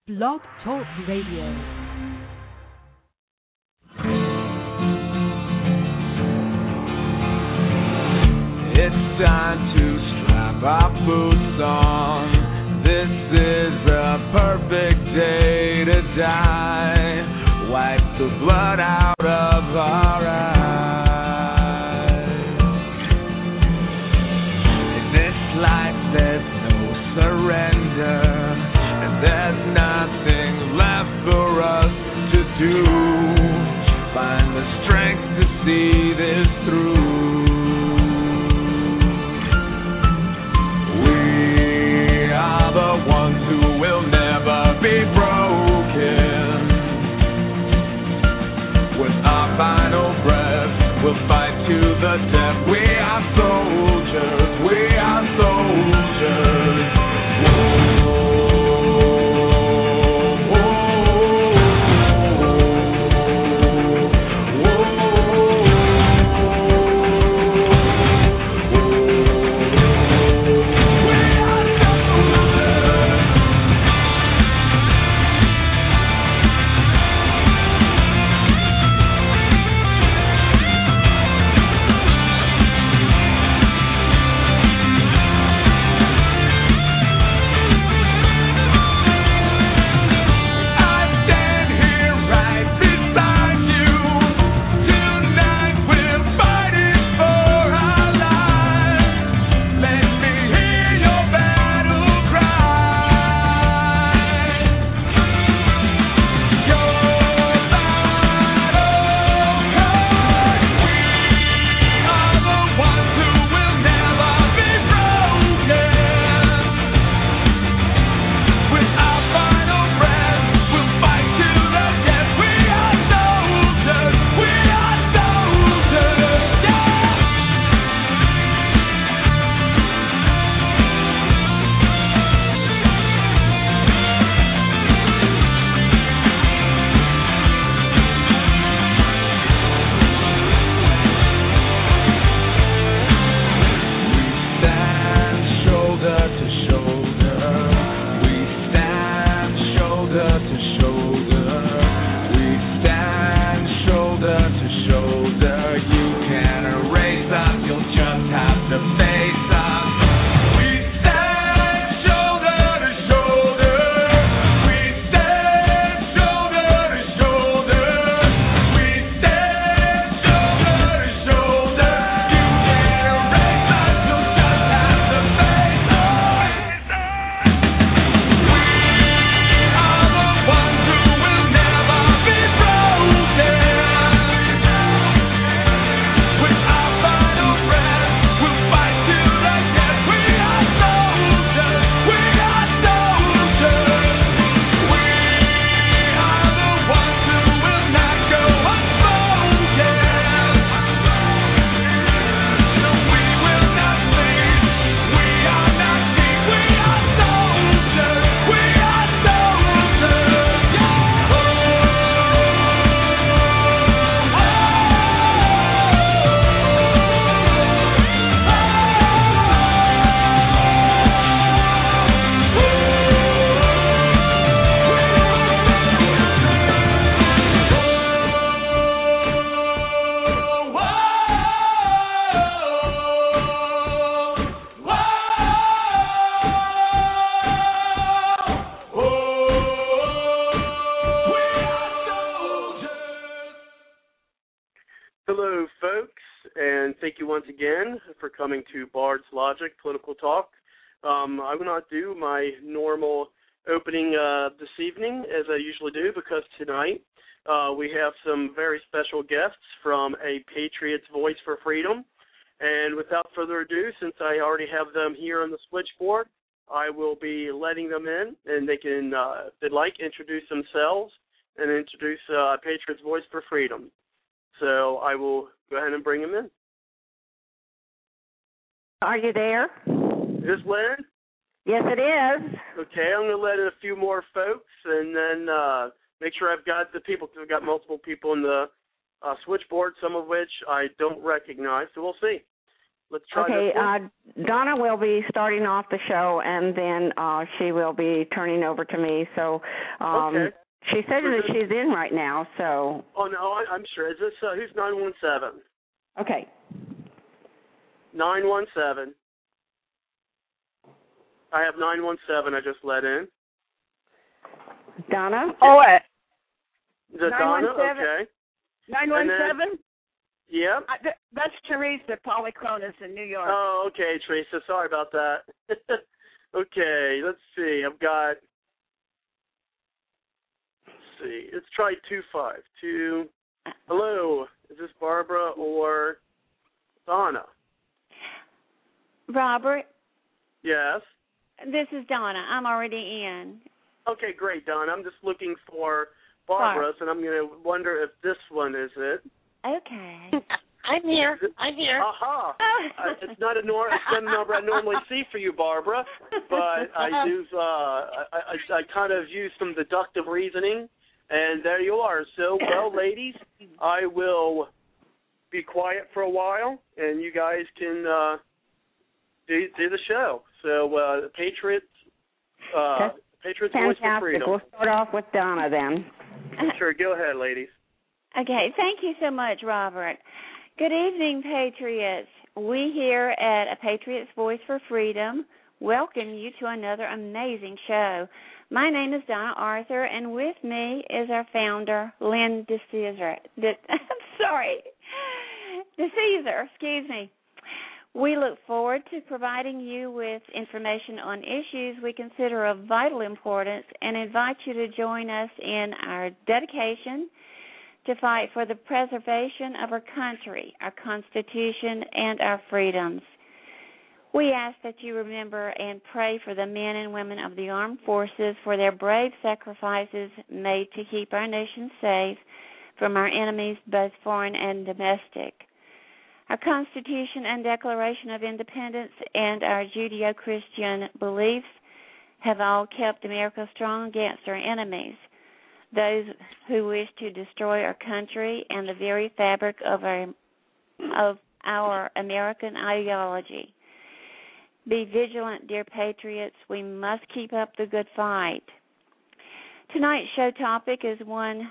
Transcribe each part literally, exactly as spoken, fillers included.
Blog Talk Radio. It's time to strap our boots on. This is a perfect day to die. Wipe the blood out of our eyes. In this life there's no surrender, and there's nothing left for us to do. Find the strength to see this through. The ones who will never be broken. With our final breath, we'll fight to the death. We are soldiers, we are soldiers. Whoa. Coming to Bard's Logic Political Talk. Um, I will not do my normal opening uh, this evening as I usually do, because tonight uh, we have some very special guests from A Patriot's Voice for Freedom. And without further ado, since I already have them here on the switchboard, I will be letting them in, and they can, uh, if they'd like, introduce themselves and introduce uh, Patriot's Voice for Freedom. So I will go ahead and bring them in. Are you there? Is this Lynn? Yes, it is. Okay, I'm going to let in a few more folks and then uh, make sure I've got the people, because I've got multiple people in the uh, switchboard, some of which I don't recognize, so we'll see. let's try Okay, this one. uh, Donna will be starting off the show, and then uh, she will be turning over to me. So um, okay. she said that she's in right now. So. Oh no, I, I'm sure. Is this uh, who's nine one seven? Okay. Nine one seven. I have nine one seven. I just let in. Donna. Oh, uh, Is it Donna? Okay. nine one seven. Yep. Uh, th- that's Teresa Polychronis in New York. Oh, okay, Teresa. Sorry about that. Okay, let's see. I've got. Let's see. Let's try two five two. Hello. Is this Barbara or Donna? Robert, Yes. this is Donna. I'm already in. Okay, great, Donna. I'm just looking for Barbara's, and I'm going to wonder if this one is it. Okay. I'm here. I'm here. Aha! uh, it's not a nor- it's not a number I normally see for you, Barbara, but I use uh, I, I, I kind of use some deductive reasoning, and there you are. So, well, ladies, I will be quiet for a while, and you guys can uh, do do the show. So, uh, Patriots, uh, Patriots Voice for Freedom. We'll start off with Donna then. Sure, go ahead, ladies. Okay, thank you so much, Robert. Good evening, Patriots. We here at A Patriot's Voice for Freedom welcome you to another amazing show. My name is Donna Arthur, and with me is our founder, Lynn DeCesar. De- I'm sorry, DeCesar, excuse me. We look forward to providing you with information on issues we consider of vital importance and invite you to join us in our dedication to fight for the preservation of our country, our Constitution, and our freedoms. We ask that you remember and pray for the men and women of the armed forces for their brave sacrifices made to keep our nation safe from our enemies, both foreign and domestic. Our Constitution and Declaration of Independence and our Judeo-Christian beliefs have all kept America strong against our enemies, those who wish to destroy our country and the very fabric of our of our American ideology. Be vigilant, dear patriots. We must keep up the good fight. Tonight's show topic is one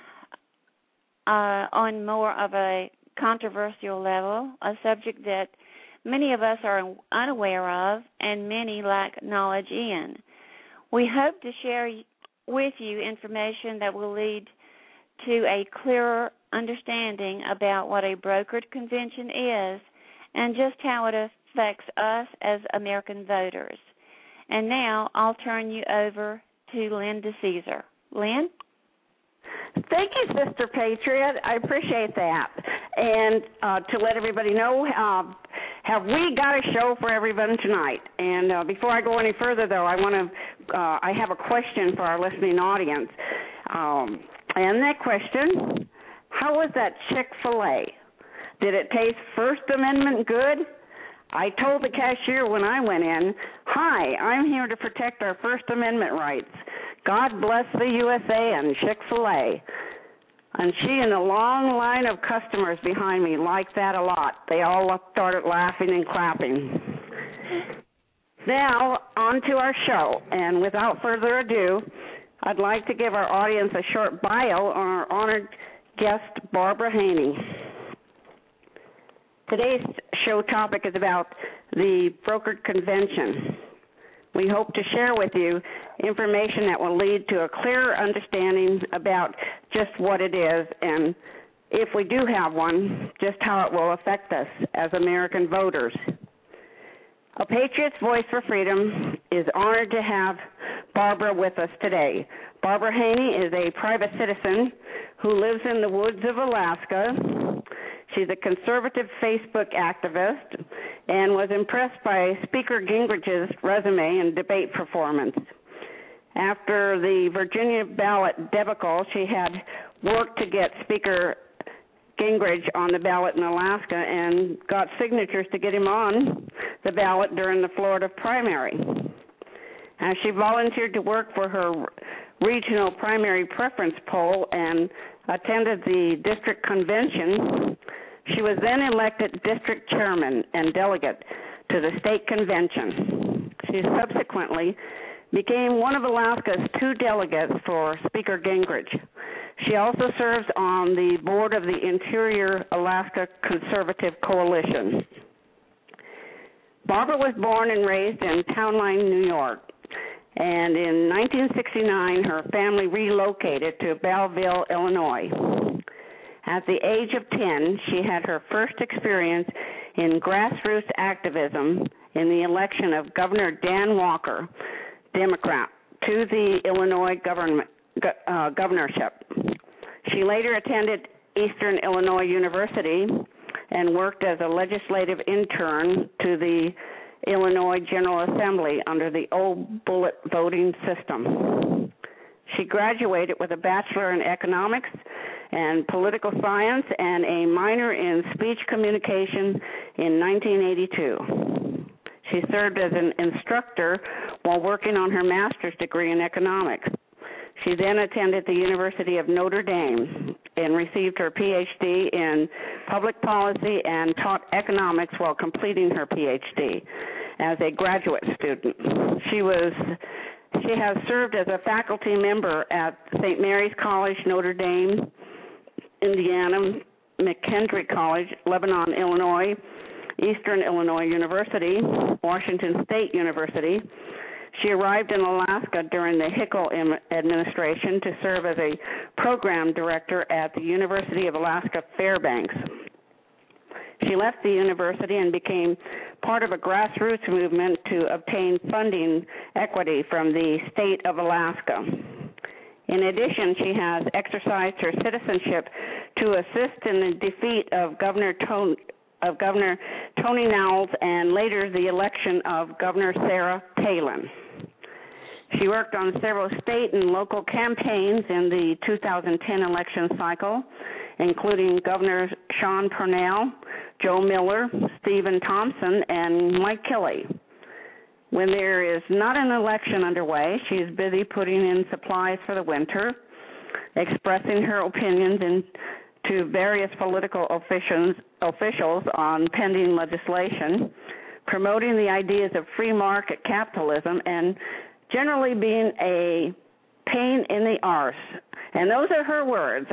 uh, on more of a controversial level, a subject that many of us are unaware of and many lack knowledge in. We hope to share with you information that will lead to a clearer understanding about what a brokered convention is and just how it affects us as American voters. And now I'll turn you over to Lynn DeCesar. Lynn? Thank you, Sister Patriot. I appreciate that. And uh, to let everybody know, uh, have we got a show for everyone tonight? And uh, before I go any further, though, I want to. Uh, I have a question for our listening audience. Um, and that question: how was that Chick-fil-A? Did it taste First Amendment good? I told the cashier when I went in, "Hi, I'm here to protect our First Amendment rights. God bless the U S A and Chick-fil-A." And she and a long line of customers behind me liked that a lot. They all started laughing and clapping. Now, on to our show. And without further ado, I'd like to give our audience a short bio on our honored guest, Barbara Haney. Today's show topic is about the brokered convention. We hope to share with you information that will lead to a clearer understanding about just what it is and, if we do have one, just how it will affect us as American voters. A Patriot's Voice for Freedom is honored to have Barbara with us today. Barbara Haney is a private citizen who lives in the woods of Alaska. She's a conservative Facebook activist and was impressed by Speaker Gingrich's resume and debate performance. After the Virginia ballot debacle, she had worked to get Speaker Gingrich on the ballot in Alaska and got signatures to get him on the ballot during the Florida primary. Uh, she volunteered to work for her regional primary preference poll and attended the district convention She was then elected district chairman and delegate to the state convention. She subsequently became one of Alaska's two delegates for Speaker Gingrich. She also serves on the board of the Interior Alaska Conservative Coalition. Barbara was born and raised in Town Line, New York, and in nineteen sixty-nine her family relocated to Belleville, Illinois. At the age of ten, she had her first experience in grassroots activism in the election of Governor Dan Walker, Democrat, to the Illinois government, uh, governorship. She later attended Eastern Illinois University and worked as a legislative intern to the Illinois General Assembly under the old bullet voting system. She graduated with a bachelor in economics and political science and a minor in speech communication in nineteen eighty-two. She served as an instructor while working on her master's degree in economics. She then attended the University of Notre Dame and received her P H D in public policy and taught economics while completing her P H D as a graduate student. She was she has served as a faculty member at Saint Mary's College, Notre Dame, Indiana, McKendree College, Lebanon, Illinois, Eastern Illinois University, Washington State University. She arrived in Alaska during the Hickel administration to serve as a program director at the University of Alaska Fairbanks. She left the university and became part of a grassroots movement to obtain funding equity from the state of Alaska. In addition, she has exercised her citizenship to assist in the defeat of Governor Tony, of Governor Tony Knowles and later the election of Governor Sarah Palin. She worked on several state and local campaigns in the two thousand ten election cycle, including Governor Sean Purnell, Joe Miller, Stephen Thompson, and Mike Kelly. When there is not an election underway, she is busy putting in supplies for the winter, expressing her opinions in, to various political officials, officials on pending legislation, promoting the ideas of free market capitalism, and generally being a pain in the arse. And those are her words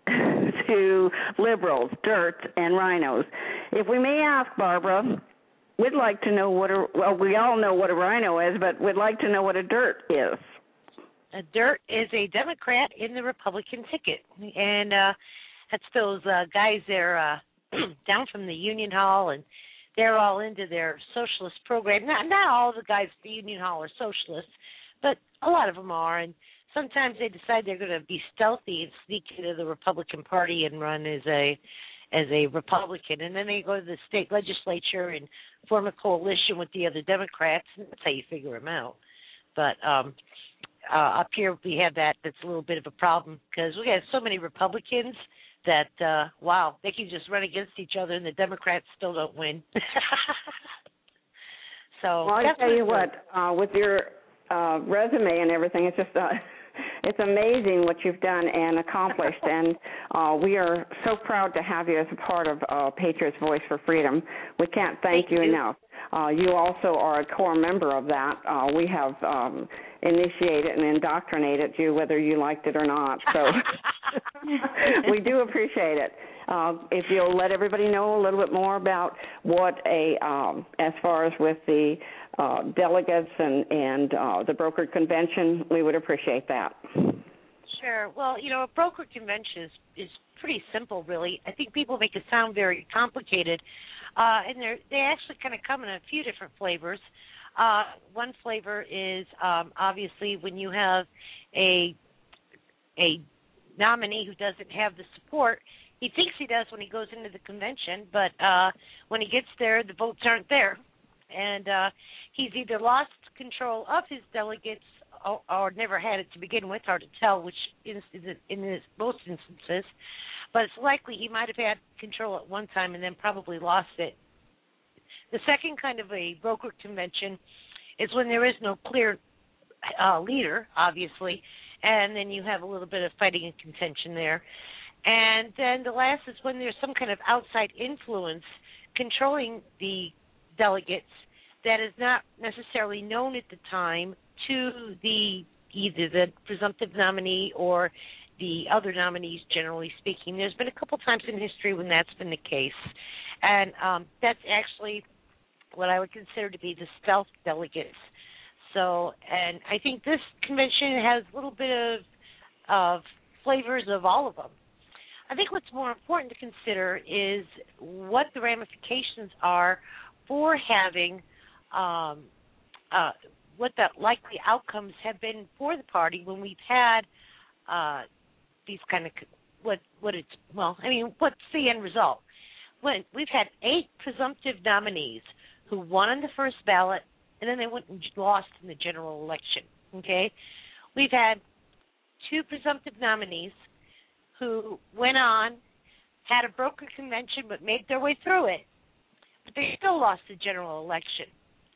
to liberals, dirt, and rhinos. If we may ask, Barbara, we'd like to know what a, well, we all know what a rhino is, but we'd like to know what a dirt is. A dirt is a Democrat in the Republican ticket. And uh, that's those uh, guys there uh, down from the Union Hall, and they're all into their socialist program. Not, not all the guys at the Union Hall are socialists, but a lot of them are. And sometimes they decide they're going to be stealthy and sneak into the Republican Party and run as a as a Republican. And then they go to the state legislature and form a coalition with the other Democrats. And that's how you figure them out. But um, uh, up here we have that. That's a little bit of a problem because we have so many Republicans that, uh, wow, they can just run against each other and the Democrats still don't win. So well, I tell you what, uh, with your uh, resume and everything, it's just uh, it's amazing what you've done and accomplished, and uh, we are so proud to have you as a part of uh, Patriots Voice for Freedom. We can't thank, thank you, you enough. Uh, you also are a core member of that. Uh, we have um, initiated and indoctrinated you, whether you liked it or not. So we do appreciate it. Uh, if you'll let everybody know a little bit more about what a, um, as far as with the uh, delegates and, and uh, the brokered convention, we would appreciate that. Sure. Well, you know, a brokered convention is, is pretty simple, really. I think people make it sound very complicated, uh, and they're, they actually kind of come in a few different flavors. Uh, one flavor is um, obviously when you have a a nominee who doesn't have the support. He thinks he does when he goes into the convention, but uh, when he gets there, the votes aren't there. And uh, he's either lost control of his delegates or, or never had it to begin with, hard to tell which in, in this, most instances. But it's likely he might have had control at one time and then probably lost it. The second kind of a brokered convention is when there is no clear uh, leader, obviously, and then you have a little bit of fighting and contention there. And then the last is when there's some kind of outside influence controlling the delegates that is not necessarily known at the time to the either the presumptive nominee or the other nominees, generally speaking. There's been a couple times in history when that's been the case. And um, that's actually what I would consider to be the stealth delegates. So, and I think this convention has a little bit of, of flavors of all of them. I think what's more important to consider is what the ramifications are for having um, uh, what the likely outcomes have been for the party when we've had uh, these kind of what what it's well, I mean, what's the end result? When we've had eight presumptive nominees who won on the first ballot and then they went and lost in the general election. Okay, we've had two presumptive nominees who went on, had a broker convention, but made their way through it, but they still lost the general election.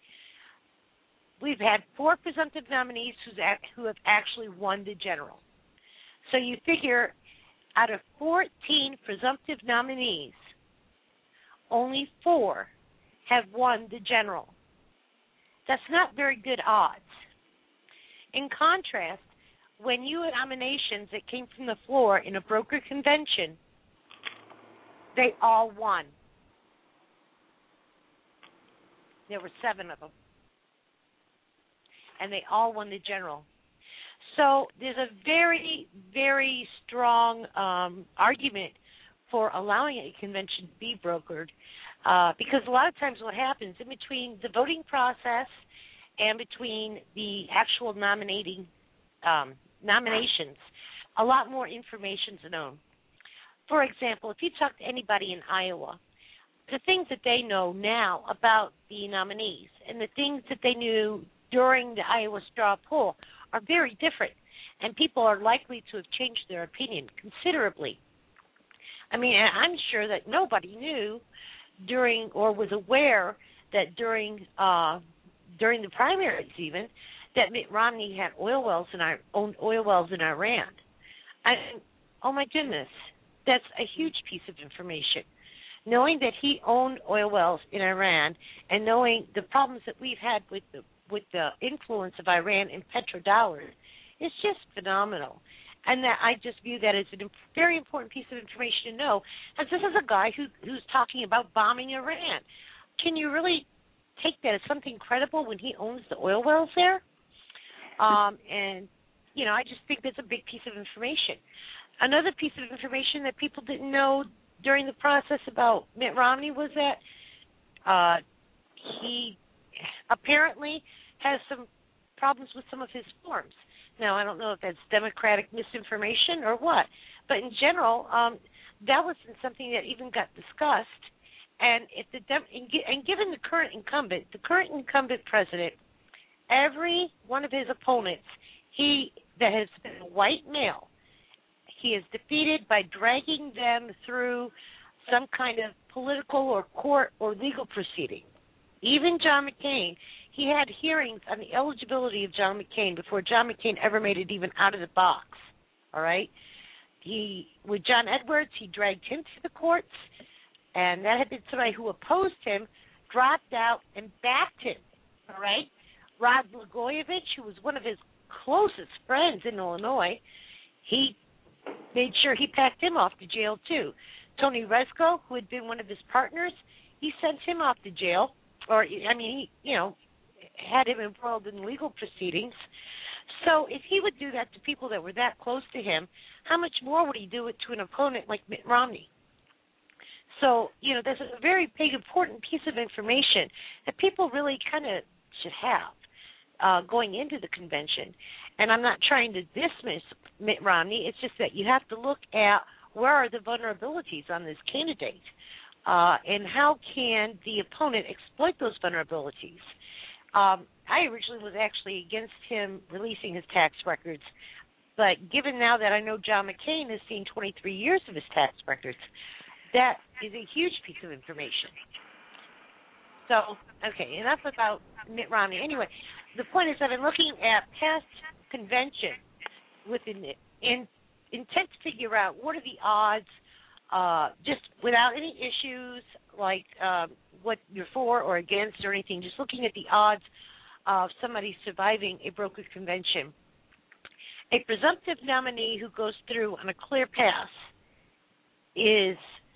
We've had four presumptive nominees who's at, who have actually won the general. So you figure out of fourteen presumptive nominees, only four have won the general. That's not very good odds. In contrast, when you had nominations that came from the floor in a broker convention, they all won. There were seven of them. And they all won the general. So there's a very, very strong um, argument for allowing a convention to be brokered uh, because a lot of times what happens in between the voting process and between the actual nominating um, nominations, a lot more information is known. For example, if you talk to anybody in Iowa, the things that they know now about the nominees and the things that they knew during the Iowa straw poll are very different, and people are likely to have changed their opinion considerably. I mean, I'm sure that nobody knew during or was aware that during uh, during the primaries even that Mitt Romney had oil wells in our owned oil wells in Iran. I, oh my goodness, that's a huge piece of information. Knowing that he owned oil wells in Iran and knowing the problems that we've had with the with the influence of Iran in petrodollars is just phenomenal. And that I just view that as a imp- very important piece of information to know, as this is a guy who who's talking about bombing Iran. Can you really take that as something credible when he owns the oil wells there? Um, and, you know, I just think that's a big piece of information. Another piece of information that people didn't know during the process about Mitt Romney was that uh, he apparently has some problems with some of his forms. Now, I don't know if that's Democratic misinformation or what, but in general, um, that wasn't something that even got discussed. And if the Dem- and given the current incumbent, the current incumbent president, every one of his opponents, he that has been a white male, he is defeated by dragging them through some kind of political or court or legal proceeding. Even John McCain, he had hearings on the eligibility of John McCain before John McCain ever made it even out of the box, all right? He, with John Edwards, he dragged him to the courts, and that had been somebody who opposed him, dropped out, and backed him, all right? Rod Blagojevich, who was one of his closest friends in Illinois, he made sure he packed him off to jail, too. Tony Rezko, who had been one of his partners, he sent him off to jail, or, I mean, he, you know, had him embroiled in legal proceedings. So if he would do that to people that were that close to him, how much more would he do it to an opponent like Mitt Romney? So, you know, there's a very big, important piece of information that people really kind of should have uh, going into the convention. And I'm not trying to dismiss Mitt Romney. It's just that you have to look at where are the vulnerabilities on this candidate, uh, and how can the opponent exploit those vulnerabilities. Um, I originally was actually against him releasing his tax records, but given now that I know John McCain has seen twenty-three years of his tax records, that is a huge piece of information. So, okay, enough about Mitt Romney. Anyway, the point is that I'm looking at past convention within the, in intent to figure out what are the odds, uh, just without any issues like uh, what you're for or against or anything, just looking at the odds of somebody surviving a brokered convention. A presumptive nominee who goes through on a clear path is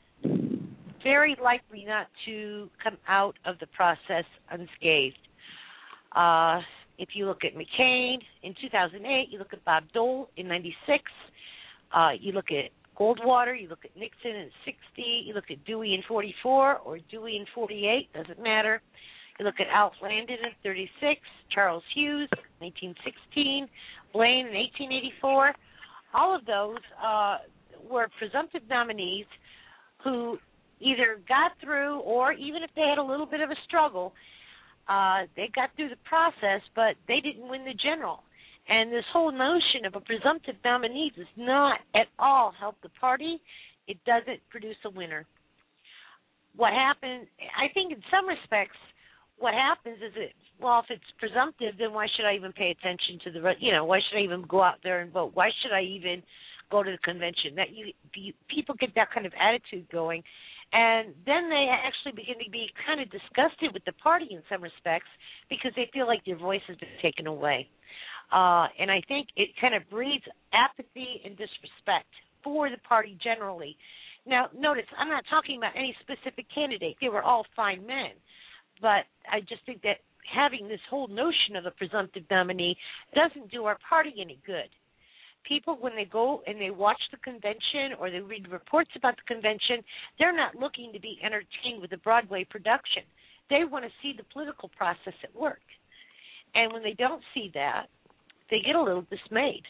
very likely not to come out of the process unscathed. Uh, if you look at McCain in two thousand eight, you look at Bob Dole in ninety-six, uh, you look at Goldwater, you look at Nixon in sixty, you look at Dewey in forty-four or Dewey in forty-eight, doesn't matter. You look at Alf Landon in thirty-six, Charles Hughes, nineteen sixteen, Blaine in eighteen eighty-four. All of those uh, were presumptive nominees who either got through or even if they had a little bit of a struggle, uh, they got through the process, but they didn't win the general. And this whole notion of a presumptive nominee does not at all help the party. It doesn't produce a winner. What happened, I think in some respects, what happens is it, well, if it's presumptive, then why should I even pay attention to the, you know, why should I even go out there and vote? Why should I even go to the convention? That you, you people get that kind of attitude going. And then they actually begin to be kind of disgusted with the party in some respects because they feel like their voice has been taken away. Uh, and I think it kind of breeds apathy and disrespect for the party generally. Now, notice, I'm not talking about any specific candidate. They were all fine men. But I just think that having this whole notion of a presumptive nominee doesn't do our party any good. People, when they go and they watch the convention or they read reports about the convention, they're not looking to be entertained with a Broadway production. They want to see the political process at work. And when they don't see that, they get a little dismayed.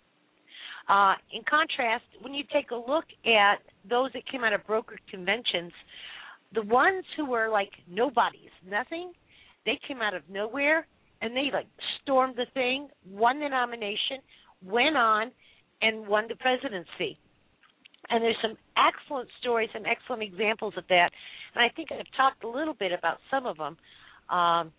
Uh, in contrast, when you take a look at those that came out of brokered conventions, the ones who were like nobodies, nothing, they came out of nowhere and they like stormed the thing, won the nomination, went on and won the presidency. And there's some excellent stories and excellent examples of that. And I think I've talked a little bit about some of them. Um,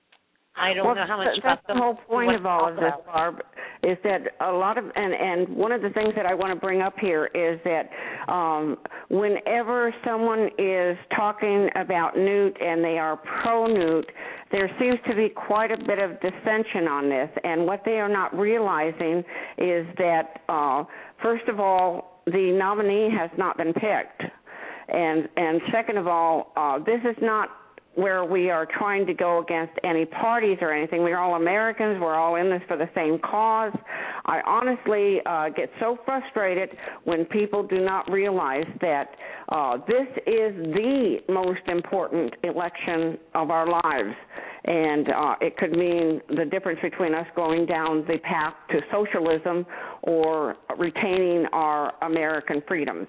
I don't well, know how much that's about the them. whole point of all of this, Barb, is that a lot of, and, and one of the things that I want to bring up here is that um, whenever someone is talking about Newt and they are pro-Newt, there seems to be quite a bit of dissension on this. And what they are not realizing is that, uh, first of all, the nominee has not been picked. And, and second of all, uh, this is not where we are trying to go against any parties or anything. We're all Americans. We're all in this for the same cause. I honestly uh, get so frustrated when people do not realize that uh, this is the most important election of our lives. And uh, it could mean the difference between us going down the path to socialism or retaining our American freedoms.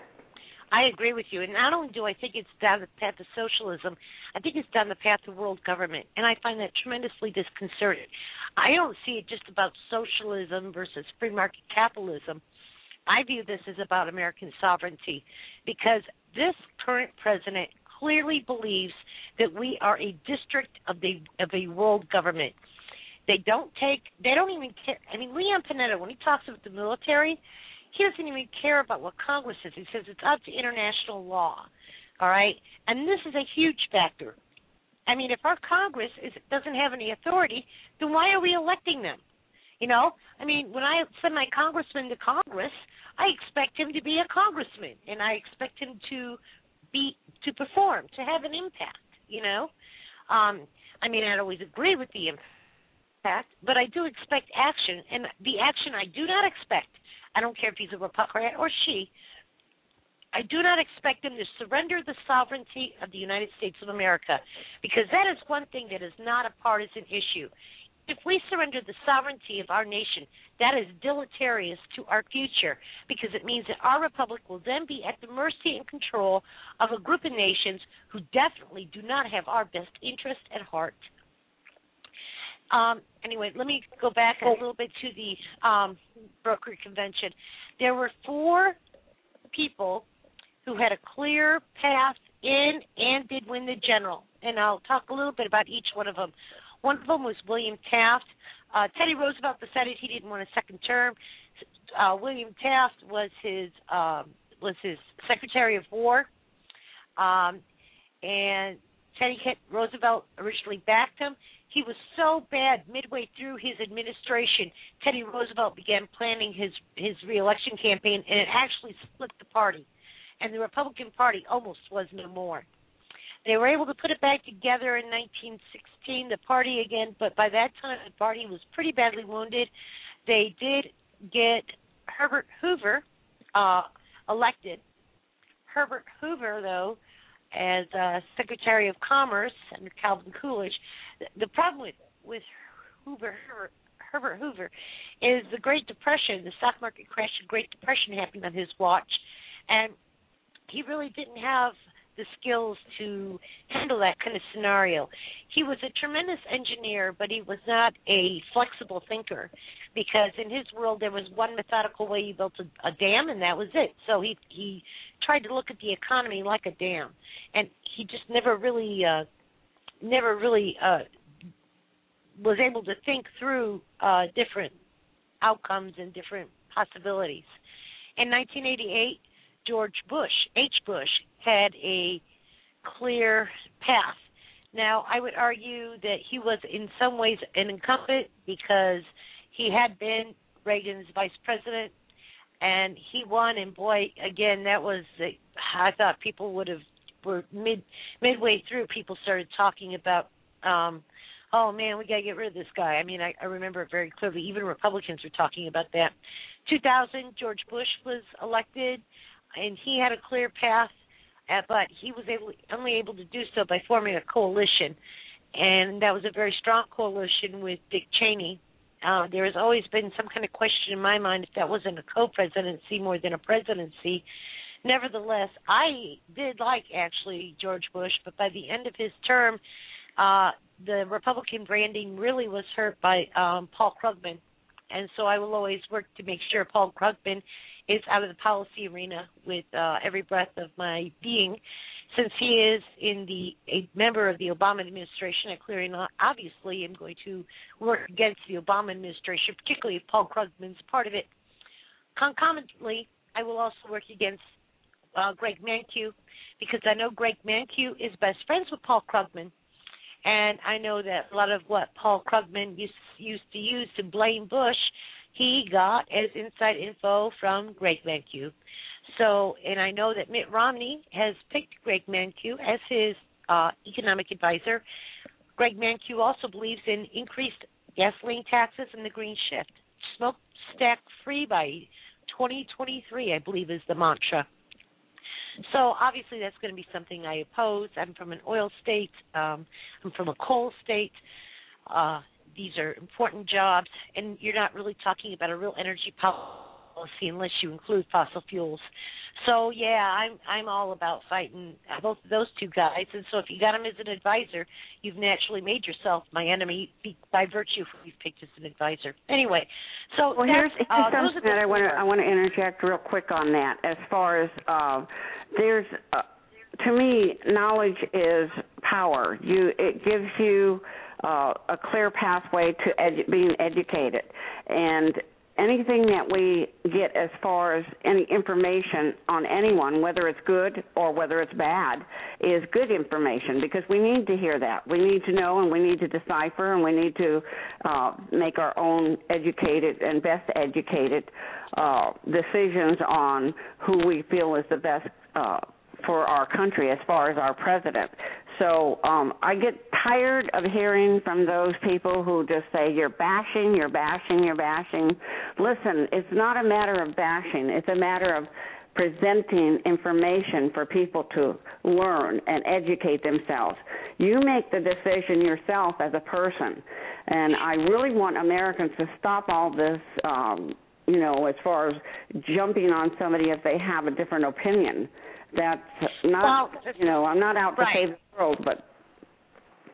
I agree with you. And not only do I think it's down the path of socialism, I think it's down the path of world government. And I find that tremendously disconcerting. I don't see it just about socialism versus free market capitalism. I view this as about American sovereignty because this current president clearly believes that we are a district of the of a world government. They don't take, they don't even care. I mean, Leon Panetta, when he talks about the military, he doesn't even care about what Congress says. He says it's up to international law, all right? And this is a huge factor. I mean, if our Congress is, doesn't have any authority, then why are we electing them? You know? I mean, when I send my congressman to Congress, I expect him to be a congressman, and I expect him to be to perform, to have an impact, you know? Um, I mean, I don't always agree with the impact, but I do expect action, and the action I do not expect, I don't care if he's a Republican or she, I do not expect him to surrender the sovereignty of the United States of America, because that is one thing that is not a partisan issue. If we surrender the sovereignty of our nation, that is deleterious to our future, because it means that our republic will then be at the mercy and control of a group of nations who definitely do not have our best interest at heart. Um, anyway, let me go back a little bit to the um, broker convention. There were four people who had a clear path in and did win the general, and I'll talk a little bit about each one of them. One of them was William Taft. Uh, Teddy Roosevelt decided he didn't want a second term. uh, William Taft was his um, was his Secretary of War, um, and Teddy Roosevelt originally backed him. He was so bad midway through his administration, Teddy Roosevelt began planning his, his re-election campaign, and it actually split the party. And the Republican Party almost was no more. They were able to put it back together in nineteen sixteen, the party again, but by that time the party was pretty badly wounded. They did get Herbert Hoover uh, elected. Herbert Hoover, though, as uh, Secretary of Commerce under Calvin Coolidge. The problem with, with Hoover, Herbert, Herbert Hoover is the Great Depression. The stock market crash, the Great Depression happened on his watch, and he really didn't have the skills to handle that kind of scenario. He was a tremendous engineer, but he was not a flexible thinker, because in his world there was one methodical way you built a, a dam, and that was it. So he he tried to look at the economy like a dam, and he just never really uh, never really uh, was able to think through uh, different outcomes and different possibilities. In nineteen eighty-eight, George Bush, H. Bush, had a clear path. Now, I would argue that he was in some ways an incumbent because he had been Reagan's vice president, and he won. And boy, again, that was I thought people would have were mid midway through. People started talking about, um, oh man, we got to get rid of this guy. I mean, I, I remember it very clearly. Even Republicans were talking about that. two thousand, George Bush was elected, and he had a clear path, uh, but he was able, only able to do so by forming a coalition, and that was a very strong coalition with Dick Cheney. Uh, there has always been some kind of question in my mind if that wasn't a co-presidency more than a presidency. Nevertheless, I did like, actually, George Bush, but by the end of his term, uh, the Republican branding really was hurt by um, Paul Krugman, and so I will always work to make sure Paul Krugman is out of the policy arena with uh, every breath of my being. Since he is in the a member of the Obama administration, I clearly not obviously am going to work against the Obama administration, particularly if Paul Krugman's part of it. Concomitantly, I will also work against uh, Greg Mankiw, because I know Greg Mankiw is best friends with Paul Krugman, and I know that a lot of what Paul Krugman used, used to use to blame Bush, he got as inside info from Greg Mankiw. So, and I know that Mitt Romney has picked Greg Mankiw as his uh, economic advisor. Greg Mankiw also believes in increased gasoline taxes and the green shift. Smokestack free by twenty twenty-three, I believe, is the mantra. So obviously that's going to be something I oppose. I'm from an oil state. Um, I'm from a coal state. Uh, these are important jobs, and you're not really talking about a real energy policy unless you include fossil fuels. So yeah, I'm I'm all about fighting both of those two guys. And so if you got him as an advisor, you've naturally made yourself my enemy by virtue of who you've picked as an advisor. Anyway, so well, here's, here's uh, something that I want to I want to interject real quick on that. As far as uh, there's, uh, to me, knowledge is power. You it gives you uh, a clear pathway to edu- being educated, and anything that we get as far as any information on anyone, whether it's good or whether it's bad, is good information, because we need to hear that. We need to know, and we need to decipher, and we need to uh, make our own educated and best educated uh, decisions on who we feel is the best uh, for our country as far as our president. So um, I get tired of hearing from those people who just say, you're bashing, you're bashing, you're bashing. Listen, it's not a matter of bashing. It's a matter of presenting information for people to learn and educate themselves. You make the decision yourself as a person. And I really want Americans to stop all this, um, you know, as far as jumping on somebody if they have a different opinion. That's not, well, you know, I'm not out to right. save the world, but.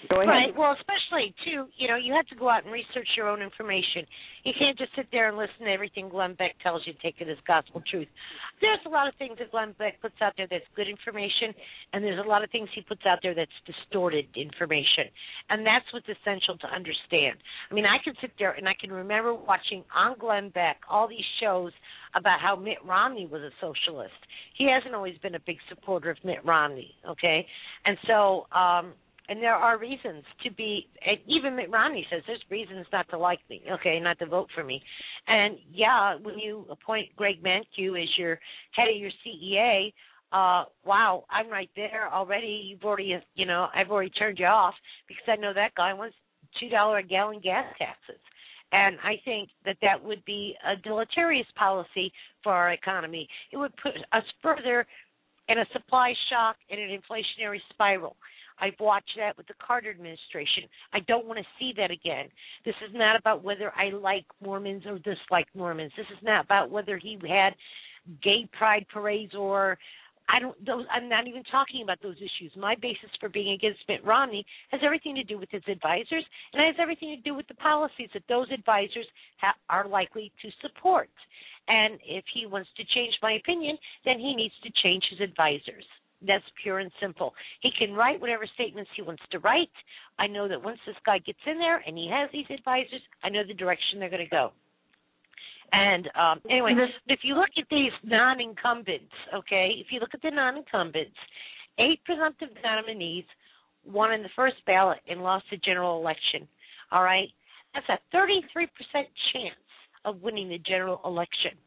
Go ahead. Right. Well, especially, too, you know, you have to go out and research your own information. You can't just sit there and listen to everything Glenn Beck tells you and take it as gospel truth. There's a lot of things that Glenn Beck puts out there that's good information, and there's a lot of things he puts out there that's distorted information. And that's what's essential to understand. I mean, I can sit there and I can remember watching on Glenn Beck all these shows about how Mitt Romney was a socialist. He hasn't always been a big supporter of Mitt Romney, okay? And so, um, and there are reasons to be, and even Mitt Romney says there's reasons not to like me, okay, not to vote for me. And, yeah, when you appoint Greg Mankiw as your head of your C E A, uh, wow, I'm right there already. You've already, you know, I've already turned you off because I know that guy wants two dollars a gallon gas taxes. And I think that that would be a deleterious policy for our economy. It would put us further in a supply shock and an inflationary spiral. I've watched that with the Carter administration. I don't want to see that again. This is not about whether I like Mormons or dislike Mormons. This is not about whether he had gay pride parades or I don't. Those, I'm not even talking about those issues. My basis for being against Mitt Romney has everything to do with his advisors, and it has everything to do with the policies that those advisors ha- are likely to support. And if he wants to change my opinion, then he needs to change his advisors. That's pure and simple. He can write whatever statements he wants to write. I know that once this guy gets in there and he has these advisors, I know the direction they're going to go. And um, anyway, if you look at these non-incumbents, okay, if you look at the non-incumbents, eight presumptive nominees won in the first ballot and lost the general election, all right? That's a thirty-three percent chance of winning the general election.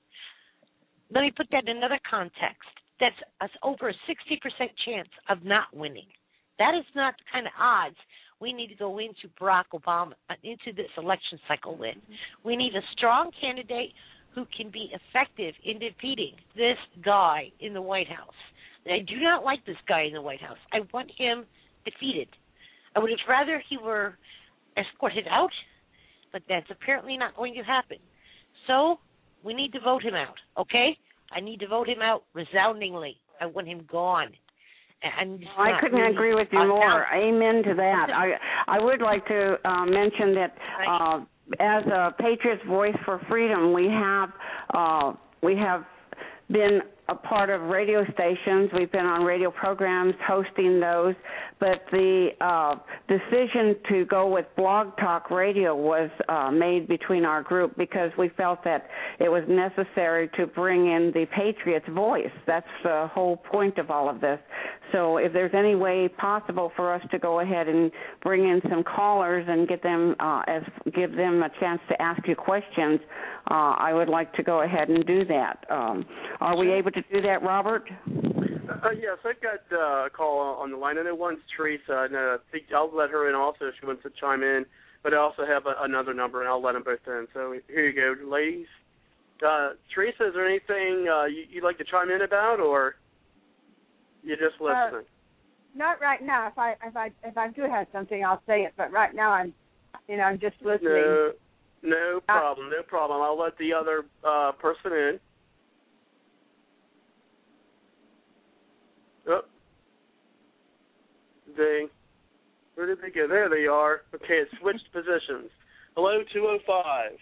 Let me put that in another context. That's a, over a sixty percent chance of not winning. That is not the kind of odds we need to go into Barack Obama, into this election cycle with. We need a strong candidate who can be effective in defeating this guy in the White House. I do not like this guy in the White House. I want him defeated. I would have rather he were escorted out, but that's apparently not going to happen. So we need to vote him out, okay? I need to vote him out resoundingly. I want him gone. And I couldn't really agree with you more. Amen to that. I I would like to uh, mention that uh, as a Patriots Voice for Freedom, we have uh, we have been a part of radio stations. We've been on radio programs hosting those, but the uh, decision to go with Blog Talk Radio was uh, made between our group because we felt that it was necessary to bring in the Patriots' voice. That's the whole point of all of this. So if there's any way possible for us to go ahead and bring in some callers and get them uh, as give them a chance to ask you questions, uh, I would like to go ahead and do that. Um, are we able to do that, Robert? Uh, yes, I've got uh, a call on the line. I know one's Teresa, and uh, I think I'll let her in also if she wants to chime in. But I also have a, another number, and I'll let them both in. So here you go, ladies. Uh, Teresa, is there anything uh, you, you'd like to chime in about, or you're just listening? Uh, not right now. If I if I if I do have something, I'll say it. But right now, I'm, you know, I'm just listening. No, no problem, no problem. I'll let the other uh, person in. Oh. They, where did they go? There they are. Okay, it switched positions. Hello, two oh five.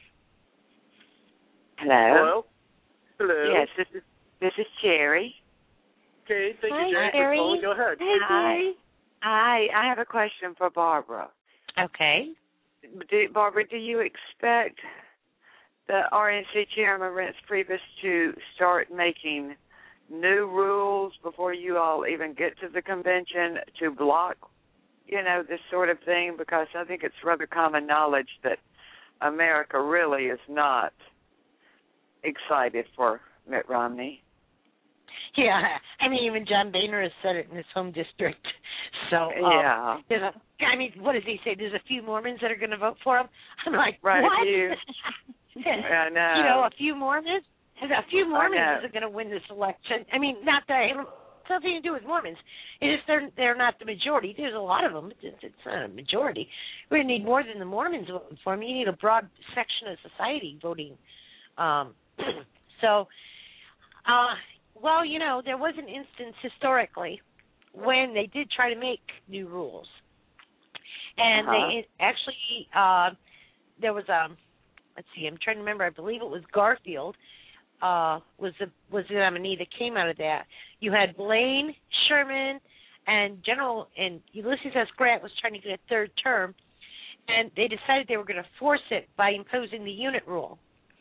Hello. Hello. Hello. Yes, this is this is Jerry. Okay, thank Hi, you, Jerry, Jerry. for calling. Go ahead. Hey, Hi. Jerry. Hi, I have a question for Barbara. Okay. Do, Barbara, do you expect the R N C Chairman Reince Priebus to start making new rules before you all even get to the convention to block, you know, this sort of thing? Because I think it's rather common knowledge that America really is not excited for Mitt Romney. Yeah, I mean, even John Boehner has said it in his home district. So, um, yeah. There's a, I mean, what does he say? There's a few Mormons that are going to vote for him? I'm like, right, what? A few. I know. You know, a few Mormons? A few Mormons are going to win this election. I mean, not that it has nothing to do with Mormons. It's just they're, they're not the majority. There's a lot of them. It's, it's not a majority. We're going to need more than the Mormons voting for him. You need a broad section of society voting. Um, so, uh, well, you know, there was an instance historically when they did try to make new rules. And Uh-huh. they it actually, uh, there was, um, let's see, I'm trying to remember, I believe it was Garfield, uh, was the was the nominee that came out of that. You had Blaine, Sherman, and General, and Ulysses S. Grant was trying to get a third term, and they decided they were going to force it by imposing the unit rule.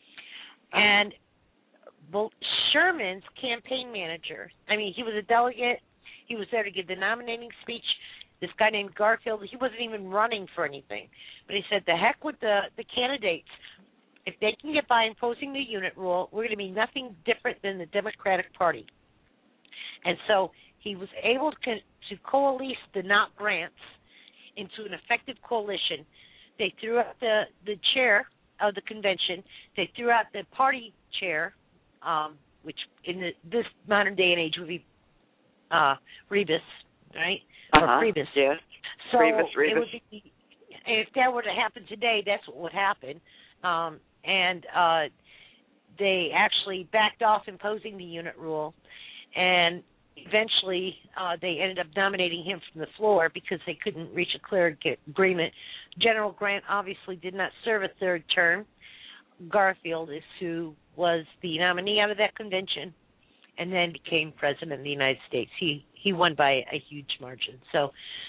And well, Sherman's campaign manager, I mean, he was a delegate. He was there to give the nominating speech. This guy named Garfield, he wasn't even running for anything. But he said, the heck with the, the candidates. If they can get by imposing the unit rule, we're going to be nothing different than the Democratic Party. And so he was able to, to coalesce the not Grants into an effective coalition. They threw out the, the chair of the convention. They threw out the party chair, um, which in the, this modern day and age would be uh, Rebus, right? Uh-huh. Or Priebus. Yes. So Rebus, Rebus. it would be, if that were to happen today, that's what would happen. Um, and uh, they actually backed off imposing the unit rule, and eventually uh, they ended up nominating him from the floor because they couldn't reach a clear agreement. General Grant obviously did not serve a third term. Garfield is who was the nominee out of that convention and then became president of the United States. He he won by a huge margin. So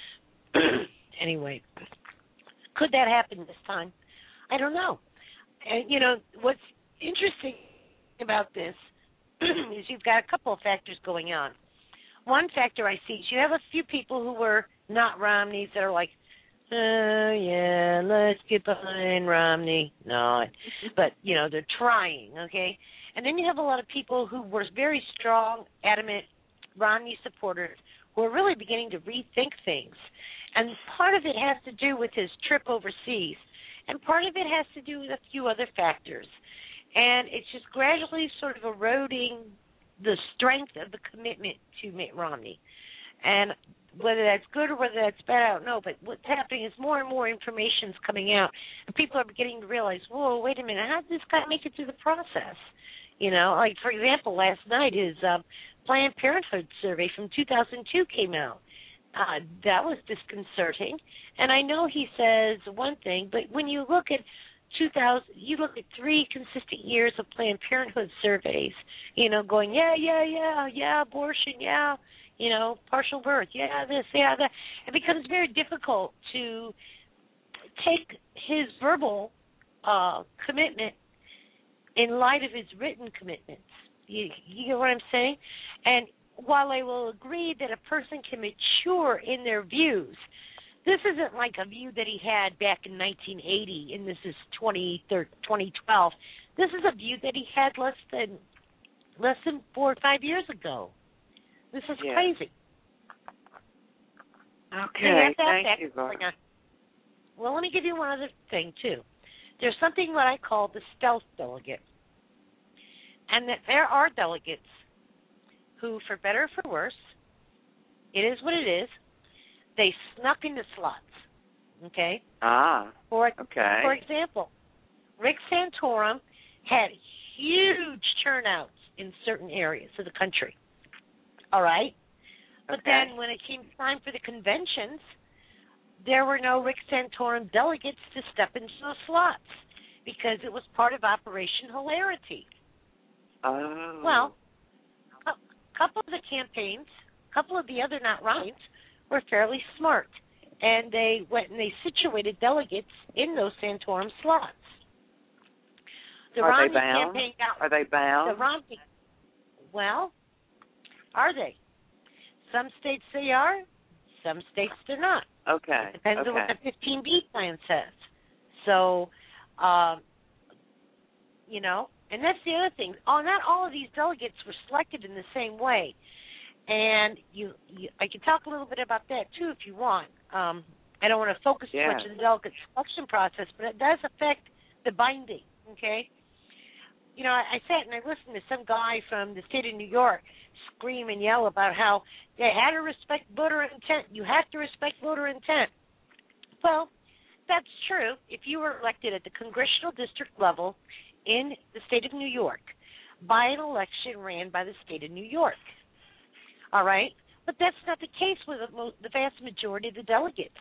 anyway, could that happen this time? I don't know. And, you know, what's interesting about this is you've got a couple of factors going on. One factor I see is you have a few people who were not Romneys that are like, oh, yeah, let's get behind Romney. No, but, you know, they're trying, okay? And then you have a lot of people who were very strong, adamant Romney supporters who are really beginning to rethink things. And part of it has to do with his trip overseas, and part of it has to do with a few other factors. And it's just gradually sort of eroding the strength of the commitment to Mitt Romney. And whether that's good or whether that's bad, I don't know. But what's happening is more and more information is coming out, and people are beginning to realize, whoa, wait a minute, how did this guy make it through the process? You know, like, for example, last night his um, Planned Parenthood survey from two thousand two came out. Uh, that was disconcerting. And I know he says one thing, but when you look at two thousand, you look at three consistent years of Planned Parenthood surveys, you know, going, yeah, yeah, yeah, yeah, abortion, yeah, you know, partial birth, yeah, this, yeah, that. It becomes very difficult to take his verbal uh, commitment in light of his written commitments. You, you get what I'm saying? And while I will agree that a person can mature in their views, this isn't like a view that he had back in nineteen eighty, and this is twenty twelve. This is a view that he had less than less than four or five years ago. This is yeah. crazy. Okay, thank that, you, Barbara. Well, let me give you one other thing, too. There's something what I call the stealth delegate. And that there are delegates who, for better or for worse, it is what it is, they snuck into slots, okay? Ah, for, okay. For example, Rick Santorum had huge turnouts in certain areas of the country, all right? But okay. then when it came time for the conventions, there were no Rick Santorum delegates to step into those slots because it was part of Operation Hilarity. Oh. Well, a couple of the campaigns, a couple of the other not rights, were fairly smart, and they went and they situated delegates in those Santorum slots. The are Romney they bound? campaign got, are they bound? The Romney, well, are they? Some states they are, some states they're not. Okay. It depends okay. on what the fifteen B plan says. So, um, you know, and that's the other thing. Oh, not all of these delegates were selected in the same way. And you, you I can talk a little bit about that, too, if you want. Um, I don't want to focus yeah. too much on the delegate selection process, but it does affect the binding, okay? You know, I, I sat and I listened to some guy from the state of New York scream and yell about how they had to respect voter intent. You have to respect voter intent. Well, that's true if you were elected at the congressional district level in the state of New York by an election ran by the state of New York. All right? But that's not the case with the, the vast majority of the delegates.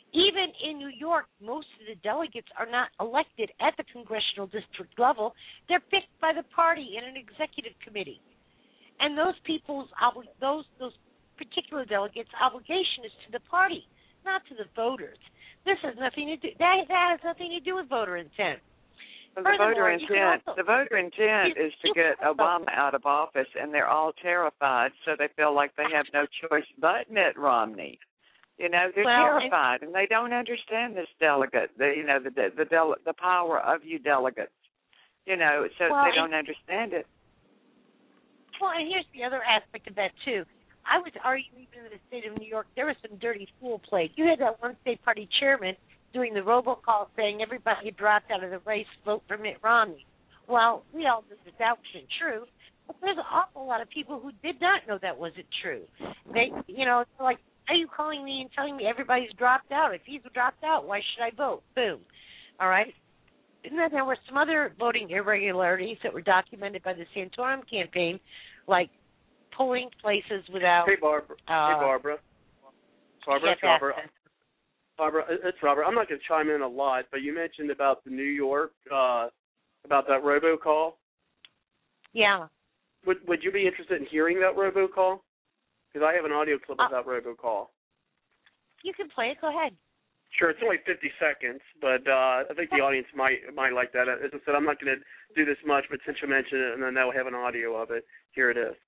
Even in New York, most of the delegates are not elected at the congressional district level. They're picked by the party in an executive committee. And those people's, those those particular delegates' obligation is to the party, not to the voters. This has nothing to do, that, that has nothing to do with voter intent. Well, the voter intent, also, the voter intent is to get Obama out of office, and they're all terrified, so they feel like they have no choice but Mitt Romney. You know, they're well, terrified, and, and they don't understand this delegate. The, you know, the the the, dele, the power of you delegates. You know, so well, they don't and, understand it. Well, and here's the other aspect of that too. I was arguing even in the state of New York, there was some dirty fool play. You had that one state party chairman doing the robocall saying everybody who dropped out of the race vote for Mitt Romney. Well, we all knew that that wasn't true, but there's an awful lot of people who did not know that wasn't true. They, you know, it's like, are you calling me and telling me everybody's dropped out? If he's dropped out, why should I vote? Boom. All right? And then there were some other voting irregularities that were documented by the Santorum campaign, like polling places without... Hey, Barbara. Uh, hey, Barbara. Barbara, it's Robert. Barbara, it's Robert. I'm not going to chime in a lot, but you mentioned about the New York, uh, about that robocall. Yeah. Would Would you be interested in hearing that robocall? Because I have an audio clip of uh, that robocall. You can play it. Go ahead. Sure, it's only fifty seconds, but uh, I think the audience might might like that. As I said, I'm not going to do this much, but since you mentioned it, and then they'll have an audio of it. Here it is.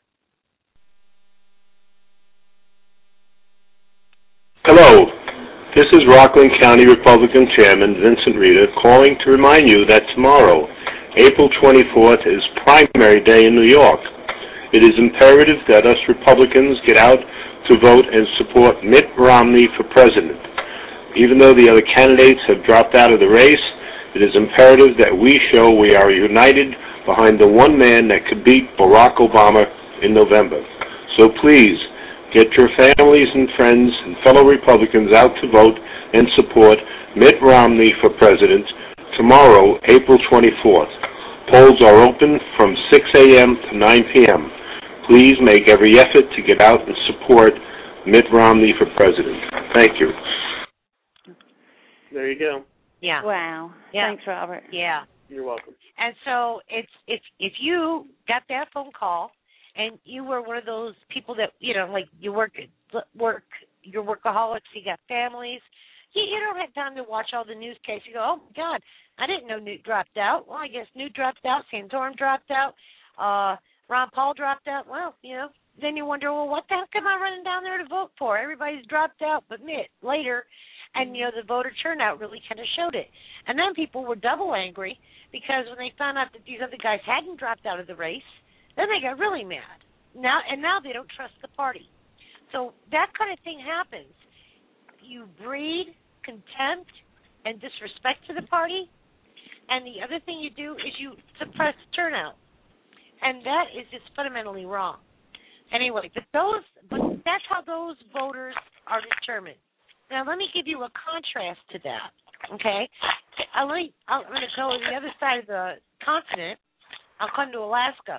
Hello, this is Rockland County Republican Chairman Vincent Rita calling to remind you that tomorrow, April twenty-fourth, is primary day in New York. It is imperative that us Republicans get out to vote and support Mitt Romney for president. Even though the other candidates have dropped out of the race, it is imperative that we show we are united behind the one man that could beat Barack Obama in November. So please, get your families and friends and fellow Republicans out to vote and support Mitt Romney for president tomorrow, April twenty-fourth. Polls are open from six a.m. to nine p.m. Please make every effort to get out and support Mitt Romney for president. Thank you. There you go. Yeah. Wow. Yeah. Thanks, Robert. Yeah. You're welcome. And so it's it's if you got that phone call and you were one of those people that, you know, like you work work you're workaholics, you got families, you, you don't have time to watch all the newscasts. You go, oh my God, I didn't know Newt dropped out. Well, I guess Newt dropped out, Santorum dropped out, uh, Ron Paul dropped out. Well, you know, then you wonder, well, what the heck am I running down there to vote for? Everybody's dropped out but Mitt later. And, you know, the voter turnout really kind of showed it. And then people were double angry because when they found out that these other guys hadn't dropped out of the race, then they got really mad. Now And now they don't trust the party. So that kind of thing happens. You breed contempt and disrespect to the party, and the other thing you do is you suppress turnout. And that is just fundamentally wrong. Anyway, but those, but that's how those voters are determined. Now, let me give you a contrast to that, okay? I'll, let me, I'm going to go to the other side of the continent. I'll come to Alaska.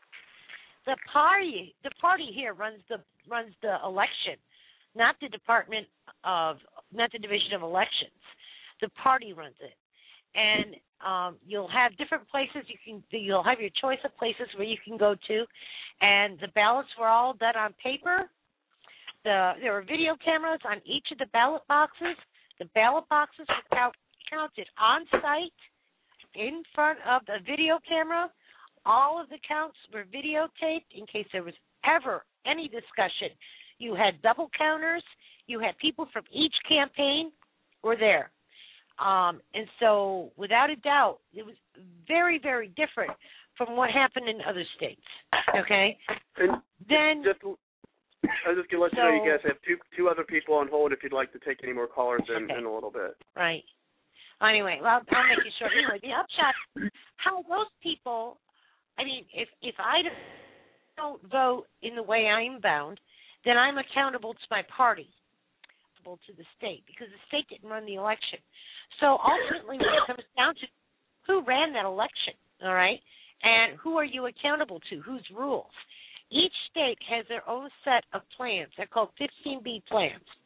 The party, the party here runs the runs the election, not the Department of, not the Division of Elections. The party runs it, and um, you'll have different places. You can, you'll have your choice of places where you can go to, and the ballots were all done on paper. The, there were video cameras on each of the ballot boxes. The ballot boxes were count, counted on site in front of the video camera. All of the counts were videotaped in case there was ever any discussion. You had double counters. You had people from each campaign were there. Um, and so, without a doubt, it was very, very different from what happened in other states. Okay? And then... Just, I was just going to let so, you know you guys have two two other people on hold if you'd like to take any more callers in, okay. in a little bit. Right. Anyway, well, I'll make it short. Anyway, the upshot, how those people, I mean, if, if I don't vote in the way I'm bound, then I'm accountable to my party, accountable to the state, because the state didn't run the election. So ultimately, when it comes down to who ran that election, all right, and who are you accountable to, whose rules? Each state has their own set of plans. They're called fifteen B plans.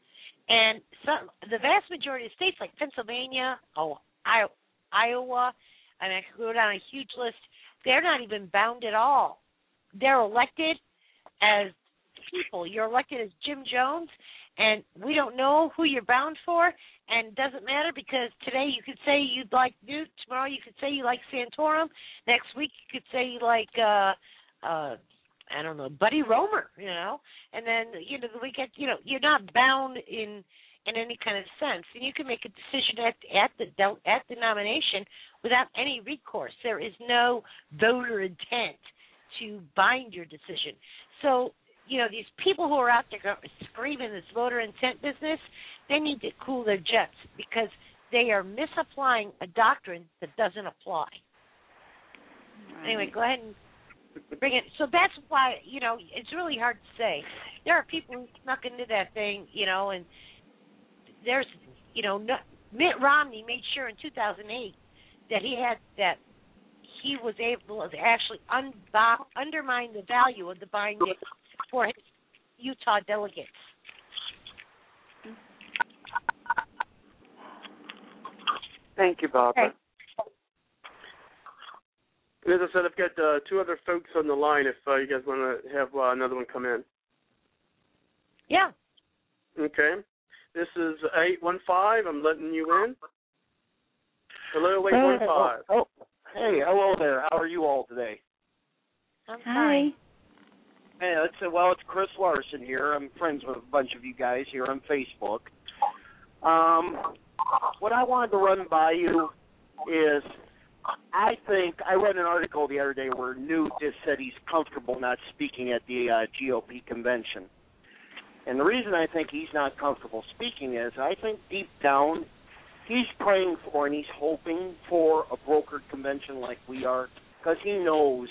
And some, the vast majority of states, like Pennsylvania, oh, Iowa, and I could go down a huge list, they're not even bound at all. They're elected as people. You're elected as Jim Jones, and we don't know who you're bound for, and it doesn't matter because today you could say you like Newt, tomorrow you could say you like Santorum, next week you could say you like, uh, uh, I don't know, Buddy Romer, you know, and then, you know, the weekend, you know, you're not bound in in any kind of sense, and you can make a decision at, at the at the nomination without any recourse. There is no voter intent to bind your decision. So, you know, these people who are out there screaming this voter intent business, they need to cool their jets because they are misapplying a doctrine that doesn't apply. Right. Anyway, go ahead and bring it. So that's why, you know, it's really hard to say. There are people who snuck into that thing, you know, and there's, you know, no, Mitt Romney made sure in two thousand eight that he had that he was able to actually un- undermine the value of the binding for his Utah delegates. Thank you, Barbara. Okay. As I said, I've got uh, two other folks on the line if uh, you guys want to have uh, another one come in. Yeah. Okay. This is eight one five. I'm letting you in. Hello, eight one five. Oh, oh, hey, hello there. How are you all today? I'm Hi. fine. Hey, it's, uh, well, it's Chris Larson here. I'm friends with a bunch of you guys here on Facebook. Um, what I wanted to run by you is I think I read an article the other day where Newt just said he's comfortable not speaking at the uh, G O P convention. And the reason I think he's not comfortable speaking is I think deep down he's praying for and he's hoping for a brokered convention like we are because he knows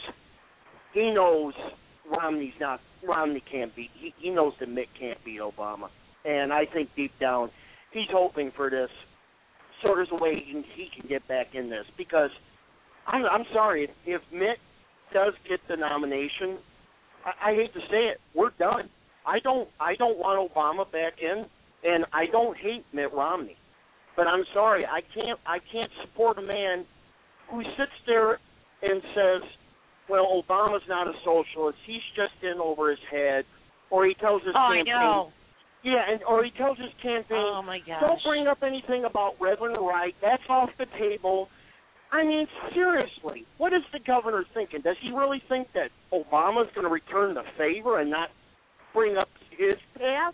he knows Romney's not Romney can't beat he, he knows that Mitt can't beat Obama. And I think deep down he's hoping for this sort of a way he can, he can get back in this because I'm, I'm sorry if, if Mitt does get the nomination, I, I hate to say it, we're done. I don't I don't want Obama back in, and I don't hate Mitt Romney, but I'm sorry I can't I can't support a man who sits there and says, well, Obama's not a socialist, he's just in over his head, or he tells his oh, campaign. I know. Yeah, and or he tells his campaign, oh my gosh. don't bring up anything about Reverend Wright. That's off the table. I mean, seriously, what is the governor thinking? Does he really think that Obama's going to return the favor and not bring up his past?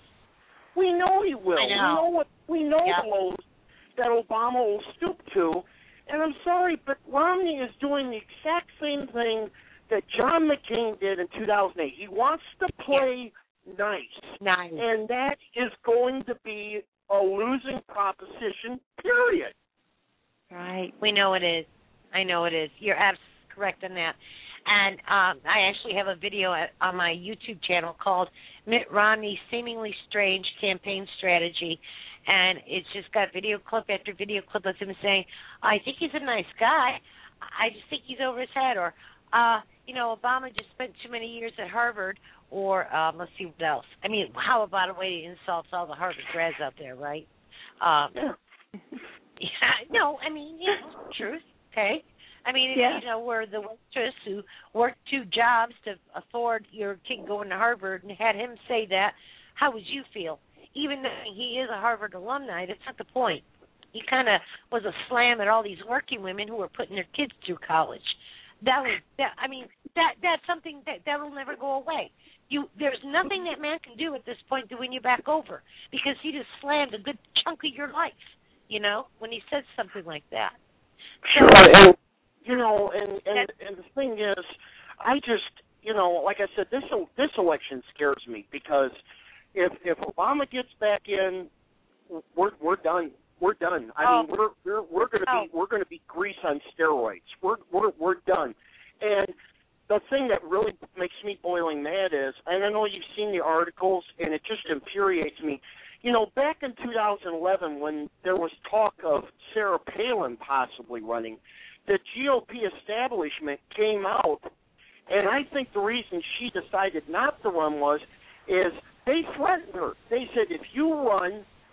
We know he will. I know. We know what we know yeah. the lows that Obama will stoop to. And I'm sorry, but Romney is doing the exact same thing that John McCain did in two thousand eight. He wants to play yeah. nice. Nice. And that is going to be a losing proposition, period. Right. We know it is. I know it is. You're absolutely correct on that. And um, I actually have a video at, on my YouTube channel called Mitt Romney's Seemingly Strange Campaign Strategy. And it's just got video clip after video clip of him saying, I think he's a nice guy. I just think he's over his head. Or, uh, you know, Obama just spent too many years at Harvard. Or um, let's see what else. I mean, how about a way to insult all the Harvard grads out there, right? Um, yeah. yeah. No, I mean, you know, truth, okay? I mean, if yeah. you know, we're the waitress who worked two jobs to afford your kid going to Harvard and had him say that, how would you feel? Even though he is a Harvard alumni, that's not the point. He kind of was a slam at all these working women who were putting their kids through college. That was, that. I mean, that that's something that that will never go away. You, there's nothing that man can do at this point to win you back over because he just slammed a good chunk of your life, you know, when he said something like that. So, sure, and, you know, and, and, and the thing is, I just, you know, like I said, this this election scares me because if if Obama gets back in, we're we're done. We're done. I oh. mean, we're we're we're going to oh. be we're going to be grease on steroids. We're we're we're done. And the thing that really makes me boiling mad is, and I know you've seen the articles, and it just infuriates me. You know, back in two thousand eleven, when there was talk of Sarah Palin possibly running, the G O P establishment came out, and I think the reason she decided not to run was, is they threatened her. They said, if you run,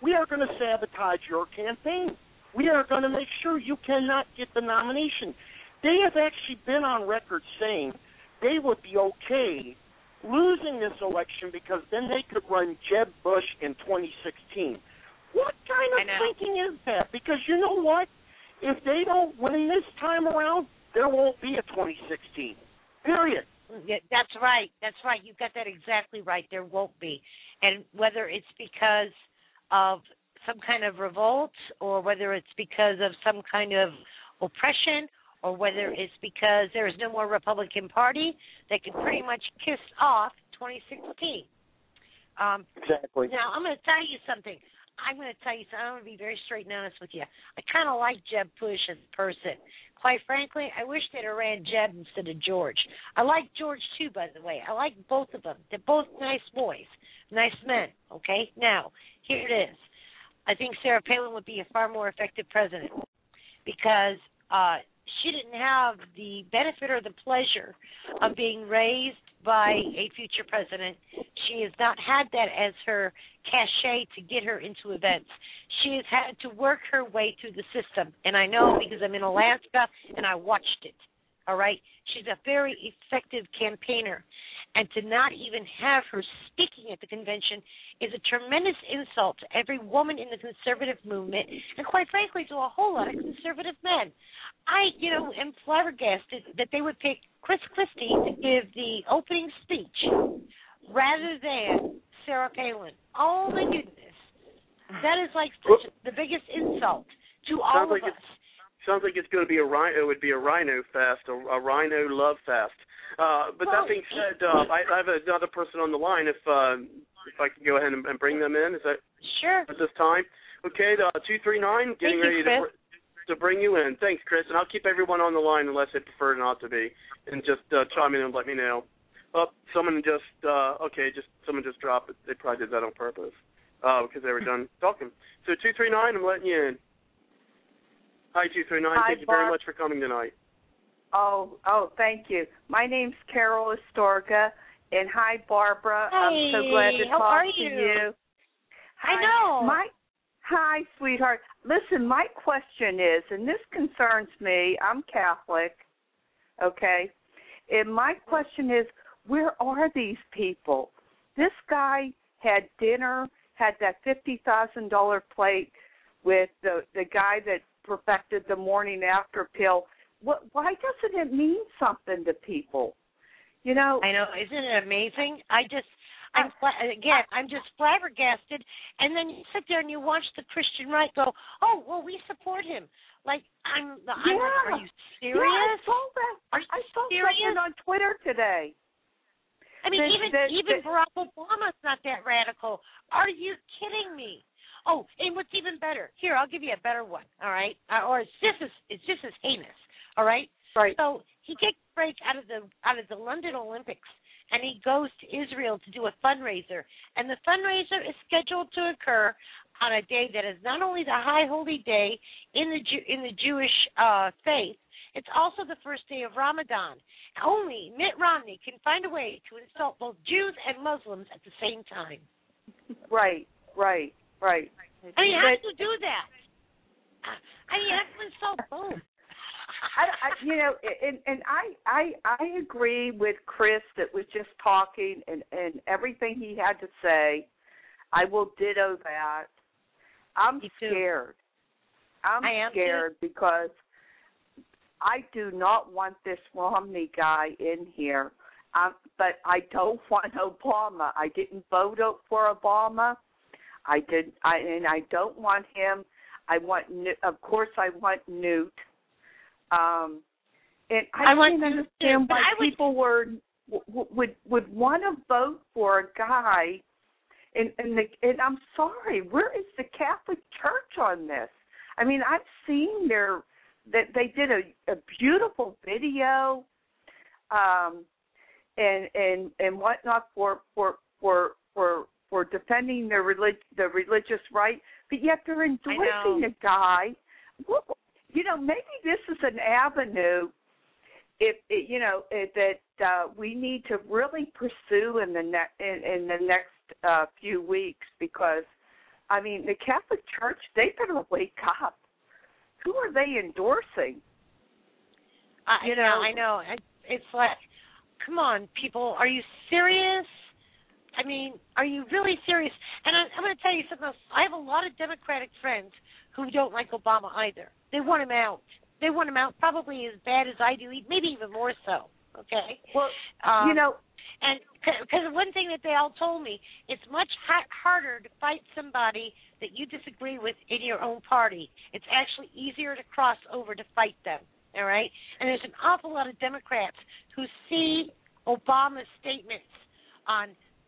we are going to sabotage your campaign. We are going to make sure you cannot get the nomination. They have actually been on record saying they would be okay losing this election because then they could run Jeb Bush in twenty sixteen. What kind of thinking is that? Because you know what? If they don't win this time around, there won't be a twenty sixteen. Period. Yeah, that's right. That's right. You've got that exactly right. There won't be. And whether it's because of some kind of revolt or whether it's because of some kind of oppression or whether it's because there is no more Republican Party, they can pretty much kiss off twenty sixteen. Um, exactly. Now, I'm going to tell you something. I'm going to tell you something. I'm going to be very straight and honest with you. I kind of like Jeb Bush as a person. Quite frankly, I wish they'd have ran Jeb instead of George. I like George, too, by the way. I like both of them. They're both nice boys, nice men, okay? Now, here it is. I think Sarah Palin would be a far more effective president because uh, she didn't have the benefit or the pleasure of being raised by a future president. She has not had that as her cachet to get her into events. She has had to work her way through the system, and I know because I'm in Alaska and I watched it, all right? She's a very effective campaigner, and to not even have her speaking at the convention is a tremendous insult to every woman in the conservative movement and, quite frankly, to a whole lot of conservative men. I, you know, am flabbergasted that they would pick Chris Christie to give the opening speech rather than Sarah Palin. Oh, my goodness. That is like such the biggest insult to all sounds like of us. Sounds like it's going to be a rhino. It would be a rhino fest, a, a rhino love fest. Uh, but well, that being said, uh, I, I have another person on the line. If uh, if I can go ahead and, and bring them in, is that sure at this time? Okay, the two three nine, getting Thank ready you, Chris. to to bring you in. Thanks, Chris, and I'll keep everyone on the line unless they prefer not to be, and just uh, chime in and let me know. Oh, someone just uh, okay, just someone just dropped it. They probably did that on purpose. Uh, because they were done talking. So two three nine, I'm letting you in. Hi, two three nine. Hi, Thank you Barb. very much for coming tonight. Oh, oh, thank you. My name's Carol Astorga, and hi, Barbara. Hey, I'm so glad to how talk are to you? you. I know. My, hi, sweetheart. Listen, my question is, and this concerns me, I'm Catholic, okay, and my question is, where are these people? This guy had dinner, had that fifty thousand dollars plate with the the guy that perfected the morning after pill. What, why doesn't it mean something to people? You know, I know, isn't it amazing? I just, I'm again, I'm just flabbergasted. And then you sit there and you watch the Christian right go, oh, well, we support him. Like I'm, I'm yeah. like, are you serious? Yeah, I saw that. Are you I saw serious? something on Twitter today. I mean, the, even the, even the, Barack Obama's not that radical. Are you kidding me? Oh, and what's even better? Here, I'll give you a better one. All right, uh, or it's just as it's just as heinous. All right. Right. So he takes a break out of the out of the London Olympics, and he goes to Israel to do a fundraiser. And the fundraiser is scheduled to occur on a day that is not only the high holy day in the Jew, in the Jewish uh, faith. It's also the first day of Ramadan. Only Mitt Romney can find a way to insult both Jews and Muslims at the same time. Right, right, right. I mean, how do you do that? I mean, that's an insult boom. I, I, you know, and, and I, I, I agree with Chris that was just talking and, and everything he had to say. I will ditto that. I'm scared. I'm I am scared too. because I do not want this Romney guy in here. Um, but I don't want Obama. I didn't vote for Obama. I did, I, and I don't want him. I want, of course, I want Newt. Um, and I, I want can't Newt understand too, why I people were would would want to vote for a guy. And and, the, and I'm sorry, where is the Catholic Church on this? I mean, I've seen their that they did a, a beautiful video, um, and and and whatnot for for for for for defending their relig- the religious right, but yet they're endorsing a guy. What, you know, maybe this is an avenue, if it, you know, it, that uh, we need to really pursue in the ne- in, in the next uh, few weeks, because I mean, the Catholic Church, they better wake up. Who are they endorsing? I, you know, I know. It's like, come on, people, are you serious? I mean, are you really serious? And I, I'm going to tell you something else. I have a lot of Democratic friends who don't like Obama either. They want him out. They want him out probably as bad as I do, maybe even more so, okay? Well, um, you know. And because one thing that they all told me, it's much ha- harder to fight somebody that you disagree with in your own party. It's actually easier to cross over to fight them, all right? And there's an awful lot of Democrats who see Obama's statements on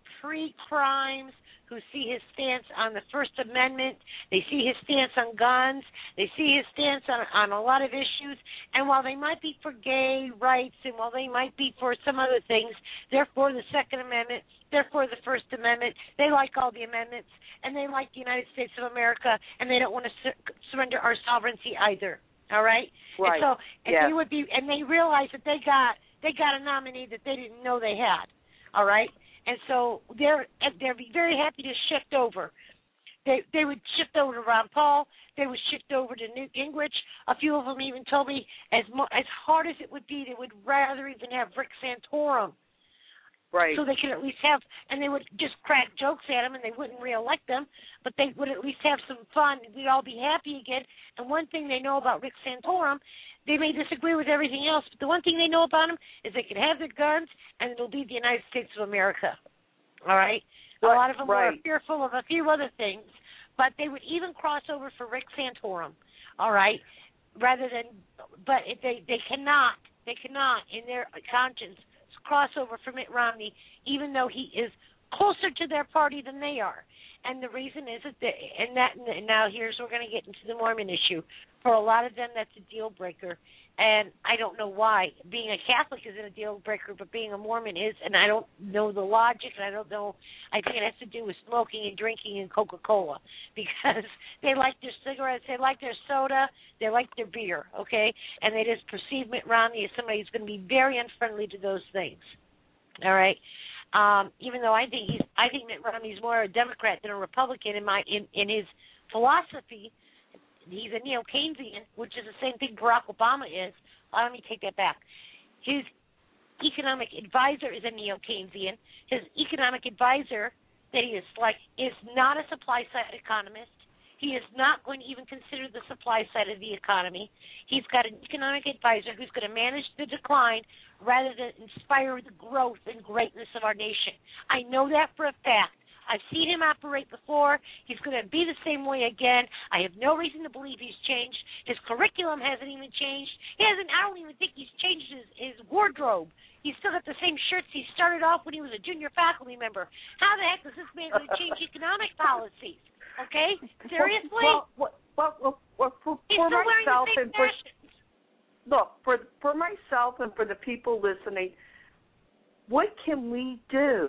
pre-crimes, who see his stance on the First Amendment, they see his stance on guns, they see his stance on, on a lot of issues, and while they might be for gay rights and while they might be for some other things, they're for the Second Amendment, they're for the First Amendment, they like all the amendments, and they like the United States of America, and they don't want to sur- surrender our sovereignty either, all right? Right. And so, and yes. they would be, and they realize that they got, they got a nominee that they didn't know they had, all right? And so they're they're very happy to shift over. They they would shift over to Ron Paul. They would shift over to Newt Gingrich. A few of them even told me, as mo- as hard as it would be, they would rather even have Rick Santorum. Right. So they could at least have, and they would just crack jokes at him, and they wouldn't reelect them, but they would at least have some fun. We'd all be happy again. And one thing they know about Rick Santorum, they may disagree with everything else, but the one thing they know about him is they can have their guns, and it'll be the United States of America. All right? Right. A lot of them right. were fearful of a few other things, but they would even cross over for Rick Santorum. All right? Rather than, but if they they cannot, they cannot in their conscience cross over for Mitt Romney, even though he is closer to their party than they are. And the reason is that, they, and that, and now here's we're going to get into the Mormon issue. For a lot of them, that's a deal breaker, and I don't know why. Being a Catholic isn't a deal breaker, but being a Mormon is, and I don't know the logic, and I don't know. I think it has to do with smoking and drinking and Coca-Cola, because they like their cigarettes, they like their soda, they like their beer, okay, and they just perceive Mitt Romney as somebody who's going to be very unfriendly to those things. All right. Um, even though I think he's, I think Mitt Romney's more a Democrat than a Republican in my in, in his philosophy. He's a neo-Keynesian, which is the same thing Barack Obama is. Well, let me take that back. His economic advisor is a neo-Keynesian. His economic advisor that he is like is not a supply-side economist. He is not going to even consider the supply side of the economy. He's got an economic advisor who's going to manage the decline rather than inspire the growth and greatness of our nation. I know that for a fact. I've seen him operate before. He's going to be the same way again. I have no reason to believe he's changed. His curriculum hasn't even changed. He hasn't. I don't even think he's changed his, his wardrobe. He's still got the same shirts he started off when he was a junior faculty member. How the heck is this man going to change economic policies? Okay? Seriously? Well, well, well, well, well for, He's for still wearing myself the same and for fashions. look for for myself and for the people listening, what can we do?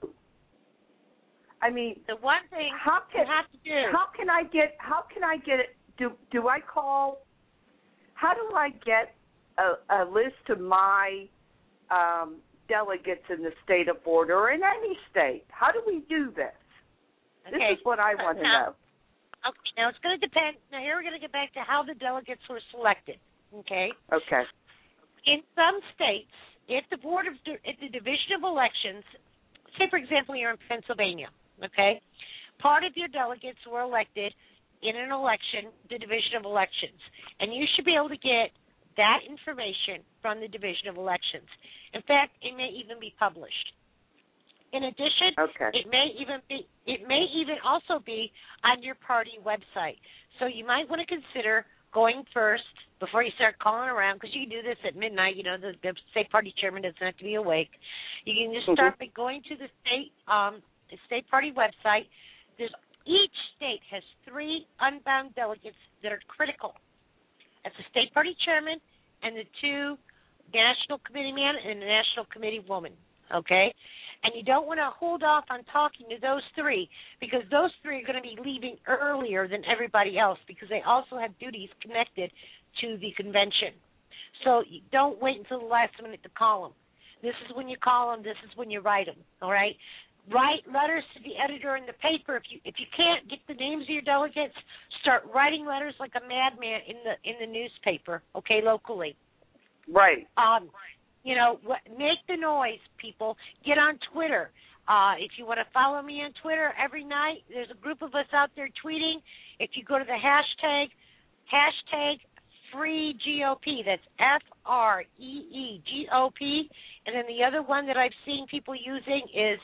I mean, the one thing how can, you have to do. How can I get? How can I get it? Do do I call? How do I get a, a list of my um, delegates in the state of Florida or in any state? How do we do this? Okay. This is what I want to now, know. Okay, now it's going to depend. Now here we're going to get back to how the delegates were selected. Okay. Okay. In some states, if the board of if the division of elections, say for example you're in Pennsylvania, okay, part of your delegates were elected in an election, the division of elections, and you should be able to get that information from the division of elections. In fact, it may even be published. In addition, okay. it may even be it may even also be on your party website. So you might want to consider going first before you start calling around, because you can do this at midnight. You know, the, the state party chairman doesn't have to be awake. You can just start mm-hmm. by going to the state um, the state party website. There's each state has three unbound delegates that are critical. That's the state party chairman and the two national committee man and the national committee woman. Okay. And you don't want to hold off on talking to those three, because those three are going to be leaving earlier than everybody else, because they also have duties connected to the convention. So you don't wait until the last minute to call them. This is when you call them. This is when you write them, all right? Write letters to the editor in the paper. If you if you can't get the names of your delegates, start writing letters like a madman in the in the newspaper. Okay, locally. Right. Um, you know, what, make the noise, people. Get on Twitter. Uh, if you want to follow me on Twitter every night, there's a group of us out there tweeting. If you go to the hashtag, hashtag free G O P, that's F R E E G O P, and then the other one that I've seen people using is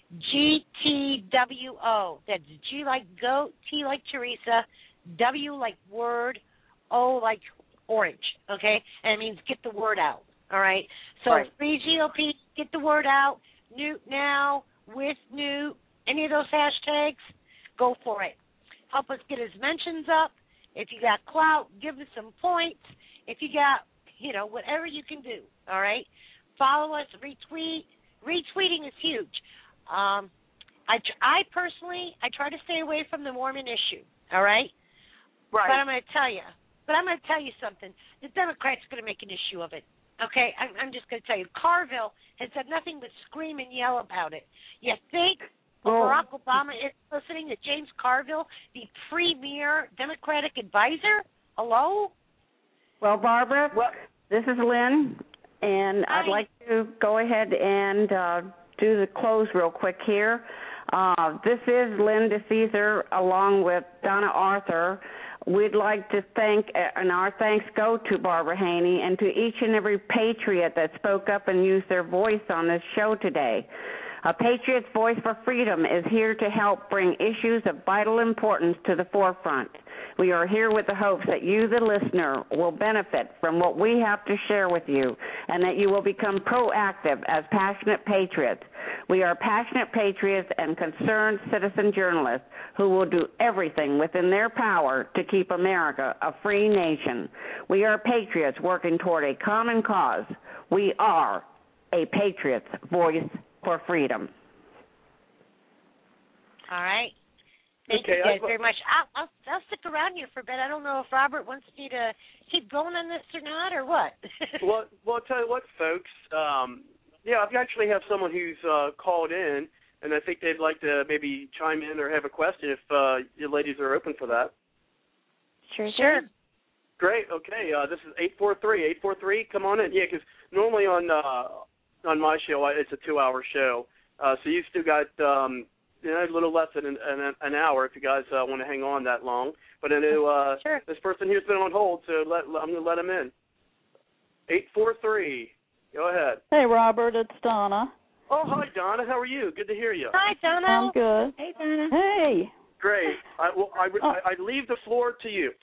G T W O. That's G like goat, T like Teresa, W like word, O like orange, okay? And it means get the word out, all right? So right. free G O P, get the word out, Newt now, with Newt, any of those hashtags, go for it. Help us get his mentions up. If you got clout, give us some points. If you got, you know, whatever you can do, all right? Follow us, retweet. Retweeting is huge. Um, I, I personally, I try to stay away from the Mormon issue, all right? Right. But I'm going to tell you, but I'm going to tell you something. The Democrats are going to make an issue of it, okay? I'm, I'm just going to tell you. Carville has done nothing but scream and yell about it. You think well, Barack Obama is listening to James Carville, the premier Democratic advisor? Hello? Well, Barbara, well, this is Lynn, and hi. I'd like to go ahead and uh, do the close real quick here. Uh, this is Lynn DeCesar along with Donna Arthur. We'd like to thank, and our thanks go to Barbara Haney and to each and every patriot that spoke up and used their voice on this show today. A Patriot's Voice for Freedom is here to help bring issues of vital importance to the forefront. We are here with the hopes that you, the listener, will benefit from what we have to share with you and that you will become proactive as passionate patriots. We are passionate patriots and concerned citizen journalists who will do everything within their power to keep America a free nation. We are patriots working toward a common cause. We are a Patriot's Voice for Freedom. All right. Thank okay, you guys I've, very much. I'll, I'll, I'll stick around here for a bit. I don't know if Robert wants me to keep going on this or not, or what. well, well, I'll tell you what, folks. Um, yeah, if you actually have someone who's uh, called in, and I think they'd like to maybe chime in or have a question, if uh, you ladies are open for that. Sure, sure. Great. Okay. Uh, this is eight four three, eight four three. Come on in. Yeah, because normally on uh, on my show, it's a two-hour show. Uh, so you still got um, you know, a little less than an, an, an hour if you guys uh, want to hang on that long. But I know uh, sure. this person here's been on hold, so let, I'm going to let him in. eight four three. Go ahead. Hey, Robert. It's Donna. Oh, hi, Donna. How are you? Good to hear you. Hi, Donna. I'm good. Hey, Donna. Hey. Great. I, well, I, oh. I, I leave the floor to you.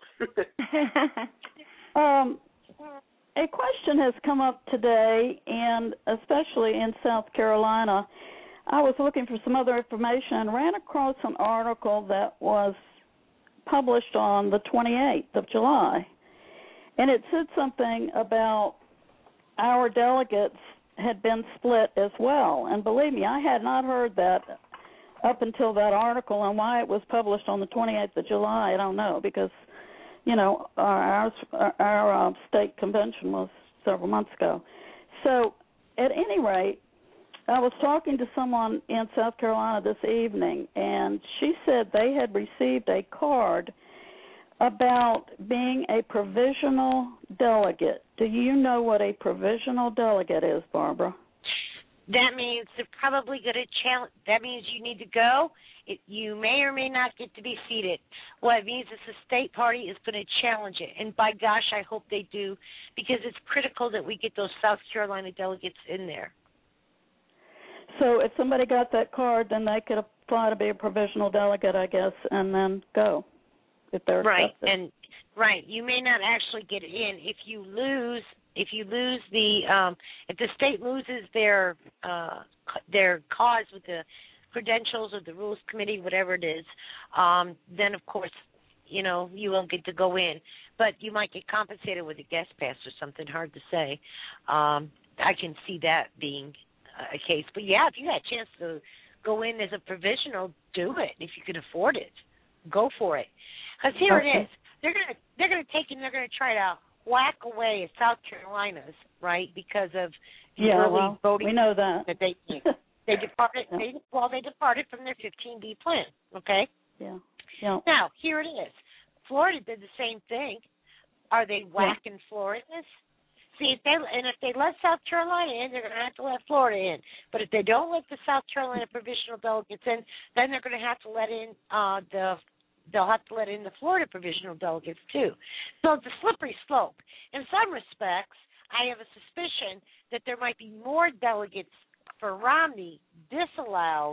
um, a question has come up today, and especially in South Carolina. I was looking for some other information and ran across an article that was published on the twenty-eighth of July. And it said something about our delegates had been split as well. And believe me, I had not heard that up until that article, and why it was published on the twenty-eighth of July, I don't know, because, you know, our, our, our uh, state convention was several months ago. So at any rate, I was talking to someone in South Carolina this evening, and she said they had received a card about being a provisional delegate. Do you know what a provisional delegate is, Barbara? That means they're probably going to challenge. That means you need to go. It, you may or may not get to be seated. What it means is the state party is going to challenge it. And by gosh, I hope they do, because it's critical that we get those South Carolina delegates in there. So if somebody got that card, then they could apply to be a provisional delegate, I guess, and then go if they're right. accepted. And right, you may not actually get in if you lose. If you lose the, um, if the state loses their uh, their cause with the credentials or the rules committee, whatever it is, um, then of course, you know, you won't get to go in. But you might get compensated with a guest pass or something. Hard to say. Um, I can see that being a case. But yeah, if you got a chance to go in as a provisional, do it. If you can afford it, go for it. Because here okay. it is. They're gonna they're gonna take and they're gonna try to whack away at South Carolina's, right, because of the yeah, early well, voting we know that. that they did. They departed. Yeah. They, well, they departed from their fifteen B plan. Okay. Yeah. Yeah. Now here it is. Florida did the same thing. Are they whacking yeah. Floridas? See, if they and if they let South Carolina in, they're going to have to let Florida in. But if they don't let the South Carolina provisional delegates in, then they're going to have to let in uh, the. They'll have to let in the Florida provisional delegates too. So it's a slippery slope. In some respects, I have a suspicion that there might be more delegates for Romney disallowed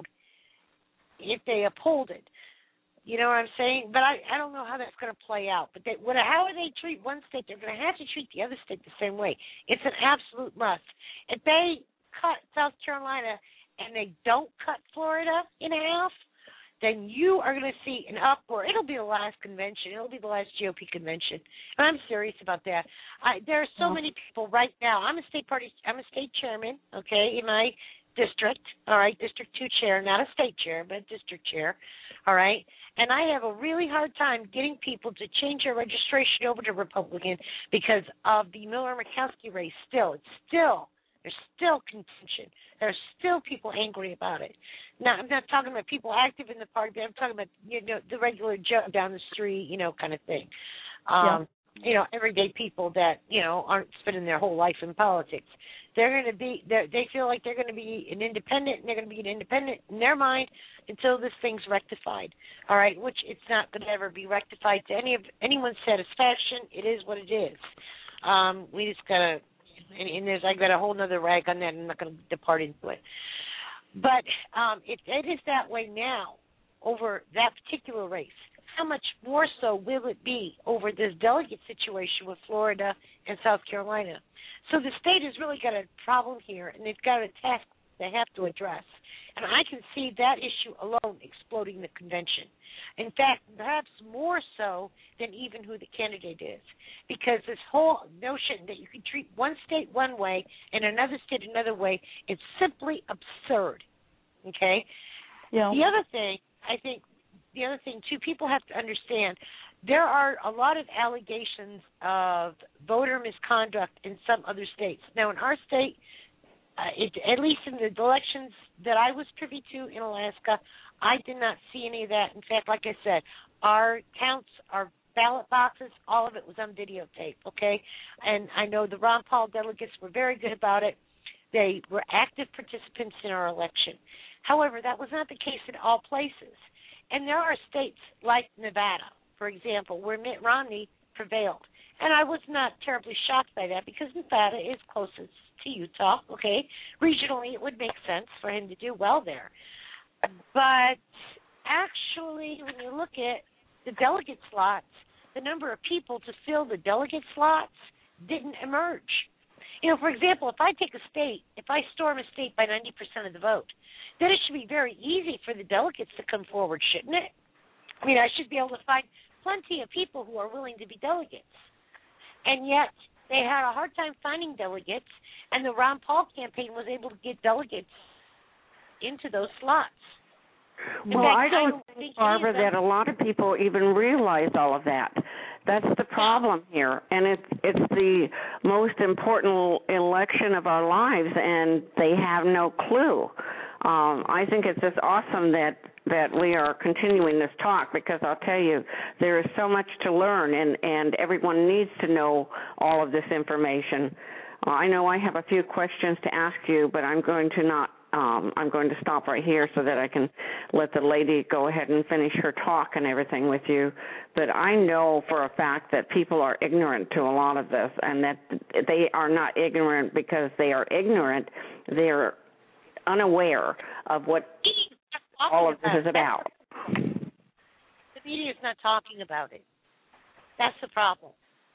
if they uphold it. You know what I'm saying? But I, I don't know how that's going to play out. But they, what, how they treat one state, they're going to have to treat the other state the same way. It's an absolute must. If they cut South Carolina and they don't cut Florida in half, then you are going to see an uproar. It'll be the last convention. It'll be the last G O P convention. And I'm serious about that. I, there are so many people right now. I'm a state party. I'm a state chairman, okay, in my district. All right, District Two chair, not a state chair, but district chair. All right, and I have a really hard time getting people to change their registration over to Republican because of the Miller-Murkowski race. Still, it's still. There's still contention. There's still people angry about it. Now, I'm not talking about people active in the party, but I'm talking about, you know, the regular Joe down the street, you know, kind of thing. Um, yeah. You know, everyday people that, you know, aren't spending their whole life in politics. They're going to be, they feel like they're going to be an independent, and they're going to be an independent in their mind until this thing's rectified. All right, which it's not going to ever be rectified to any of anyone's satisfaction. It is what it is. Um, we just got to. And, and there's, I got a whole other rag on that. I'm not going to depart into it. But um, if it is that way now over that particular race, how much more so will it be over this delegate situation with Florida and South Carolina? So the state has really got a problem here, and they've got a task they have to address. And I can see that issue alone exploding the convention. In fact, perhaps more so than even who the candidate is. Because this whole notion that you can treat one state one way and another state another way is simply absurd. Okay? Yeah. The other thing, I think, the other thing, too, people have to understand, there are a lot of allegations of voter misconduct in some other states. Now, in our state, Uh, it, at least in the elections that I was privy to in Alaska, I did not see any of that. In fact, like I said, our counts, our ballot boxes, all of it was on videotape, okay? And I know the Ron Paul delegates were very good about it. They were active participants in our election. However, that was not the case in all places. And there are states like Nevada, for example, where Mitt Romney prevailed. And I was not terribly shocked by that because Nevada is closest to Utah, okay? Regionally, it would make sense for him to do well there. But actually, when you look at the delegate slots, the number of people to fill the delegate slots didn't emerge. You know, for example, if I take a state, if I storm a state by ninety percent of the vote, then it should be very easy for the delegates to come forward, shouldn't it? I mean, I should be able to find plenty of people who are willing to be delegates. And yet, they had a hard time finding delegates, and the Ron Paul campaign was able to get delegates into those slots. Well, fact, I don't I think, Barbara, that a lot of people even realize all of that. That's the problem here, and it's it's the most important election of our lives, and they have no clue. Um, I think it's just awesome that, that we are continuing this talk because I'll tell you, there is so much to learn, and, and everyone needs to know all of this information. Uh, I know I have a few questions to ask you, but I'm going to not. Um, I'm going to stop right here so that I can let the lady go ahead and finish her talk and everything with you. But I know for a fact that people are ignorant to a lot of this, and that they are not ignorant because they are ignorant. They are unaware of what all of this is about. The media is not talking about it. That's the problem.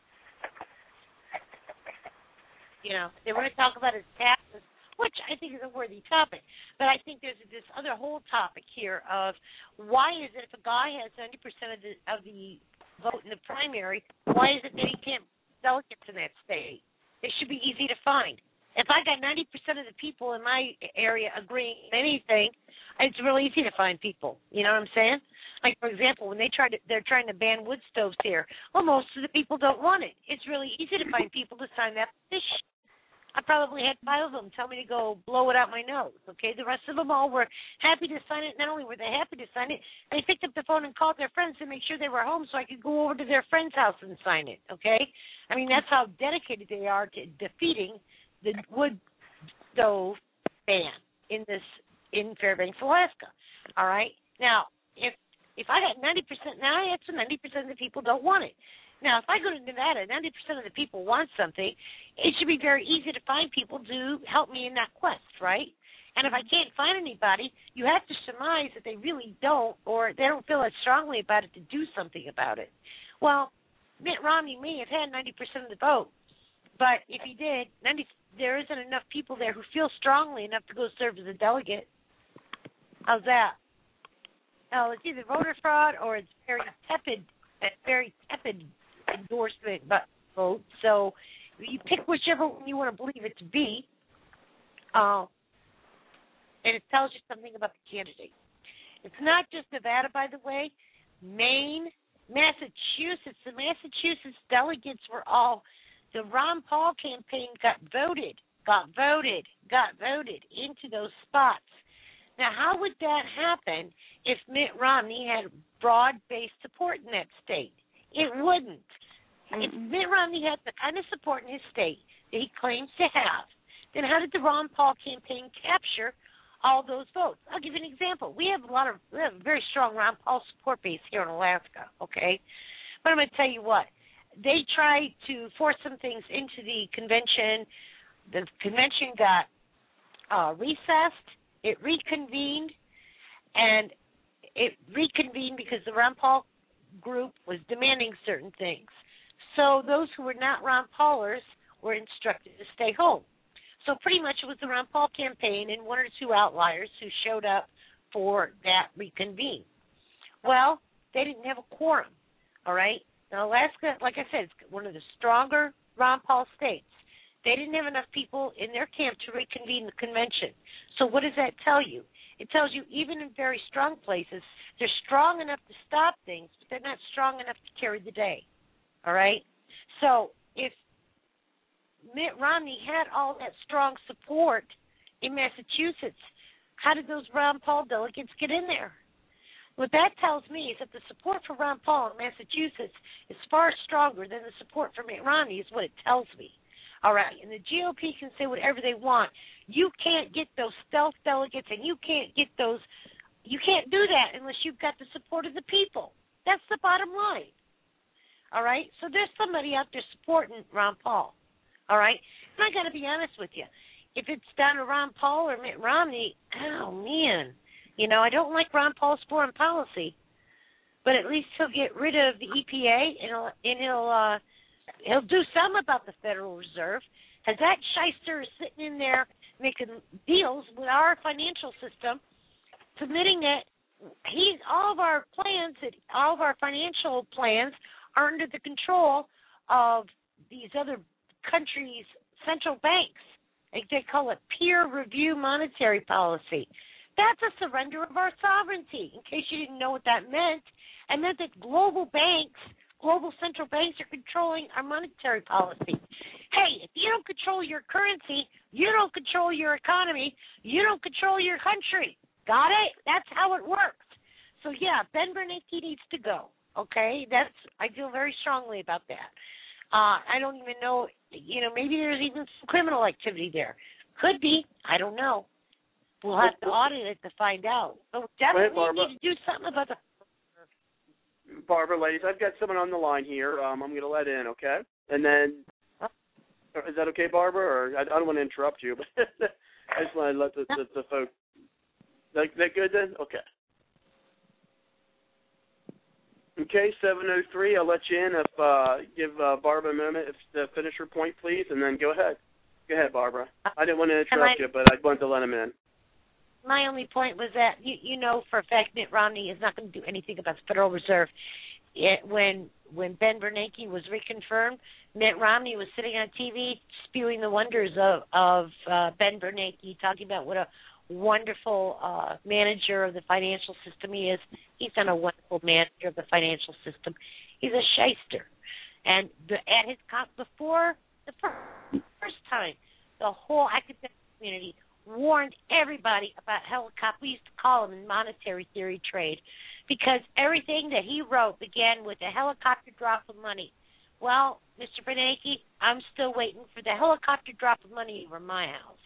You know, they want to talk about his taxes, which I think is a worthy topic. But I think there's this other whole topic here of why is it if a guy has ninety percent of the of the vote in the primary, why is it that he can't delegates in that state? They should be easy to find. If I got ninety percent of the people in my area agreeing on anything, it's really easy to find people. You know what I'm saying? Like, for example, when they try to, they're trying to ban wood stoves here. Well, most of the people don't want it. It's really easy to find people to sign that petition. I probably had five of them tell me to go blow it out my nose, okay? The rest of them all were happy to sign it. Not only were they happy to sign it, they picked up the phone and called their friends to make sure they were home so I could go over to their friend's house and sign it, okay? I mean, that's how dedicated they are to defeating the wood stove ban in this in Fairbanks, Alaska, all right? Now, if if I got ninety percent, now I answer ninety percent of the people don't want it. Now, if I go to Nevada, ninety percent of the people want something, it should be very easy to find people to help me in that quest, right? And if I can't find anybody, you have to surmise that they really don't, or they don't feel as strongly about it to do something about it. Well, Mitt Romney may have had ninety percent of the vote, but if he did, ninety, there isn't enough people there who feel strongly enough to go serve as a delegate. How's that? Well, it's either voter fraud or it's very tepid, very tepid endorsement but vote. So you pick whichever one you want to believe it to be, uh, and it tells you something about the candidate. It's not just Nevada, by the way. Maine, Massachusetts, the Massachusetts delegates were all, the Ron Paul campaign got voted, got voted, got voted into those spots. Now, how would that happen if Mitt Romney had broad-based support in that state? It wouldn't. Mm-hmm. If Mitt Romney had the kind of support in his state that he claims to have, then how did the Ron Paul campaign capture all those votes? I'll give you an example. We have a lot of, we have a very strong Ron Paul support base here in Alaska, okay? But I'm going to tell you what. They tried to force some things into the convention. The convention got uh, recessed. It reconvened, and it reconvened because the Ron Paul group was demanding certain things. So those who were not Ron Paulers were instructed to stay home. So pretty much it was the Ron Paul campaign and one or two outliers who showed up for that reconvene. Well, they didn't have a quorum, all right? Now, Alaska, like I said, is one of the stronger Ron Paul states. They didn't have enough people in their camp to reconvene the convention. So what does that tell you? It tells you even in very strong places, they're strong enough to stop things, but they're not strong enough to carry the day, all right? So if Mitt Romney had all that strong support in Massachusetts, how did those Ron Paul delegates get in there? What that tells me is that the support for Ron Paul in Massachusetts is far stronger than the support for Mitt Romney is what it tells me. All right, and the G O P can say whatever they want. You can't get those stealth delegates, and you can't get those, you can't do that unless you've got the support of the people. That's the bottom line. All right, so there's somebody out there supporting Ron Paul. All right, and I got to be honest with you. If it's down to Ron Paul or Mitt Romney, oh, man. You know, I don't like Ron Paul's foreign policy, but at least he'll get rid of the E P A, and he'll, and he'll uh, He'll do some about the Federal Reserve. As that shyster is sitting in there making deals with our financial system, submitting that he's all of our plans, all of our financial plans are under the control of these other countries' central banks. They call it peer review monetary policy. That's a surrender of our sovereignty. In case you didn't know what that meant, it meant that global banks, global central banks are controlling our monetary policy. Hey, if you don't control your currency, you don't control your economy, you don't control your country. Got it? That's how it works. So, yeah, Ben Bernanke needs to go, okay? That's I feel very strongly about that. Uh, I don't even know, you know, maybe there's even some criminal activity there. Could be. I don't know. We'll have to audit it to find out. But we definitely Wait, need to do something about the Barbara, ladies, I've got someone on the line here. Um, I'm going to let in, okay? And then, is that okay, Barbara? Or I, I don't want to interrupt you, but I just want to let the, the, the folks. That, that good then? Okay. Okay, seven oh three. I'll let you in. If uh, give uh, Barbara a moment if, to finish her point, please, and then go ahead. Go ahead, Barbara. I didn't want to interrupt I, you, but I wanted to let him in. My only point was that you, you know for a fact Mitt Romney is not going to do anything about the Federal Reserve. It, when when Ben Bernanke was reconfirmed, Mitt Romney was sitting on T V spewing the wonders of of uh, Ben Bernanke, talking about what a wonderful uh, manager of the financial system he is. He's not a wonderful manager of the financial system. He's a shyster. And the, at his before the first time the whole academic community, warned everybody about helicopter. We used to call them in monetary theory trade, because everything that he wrote began with a helicopter drop of money. Well, Mister Bernanke, I'm still waiting for the helicopter drop of money over my house.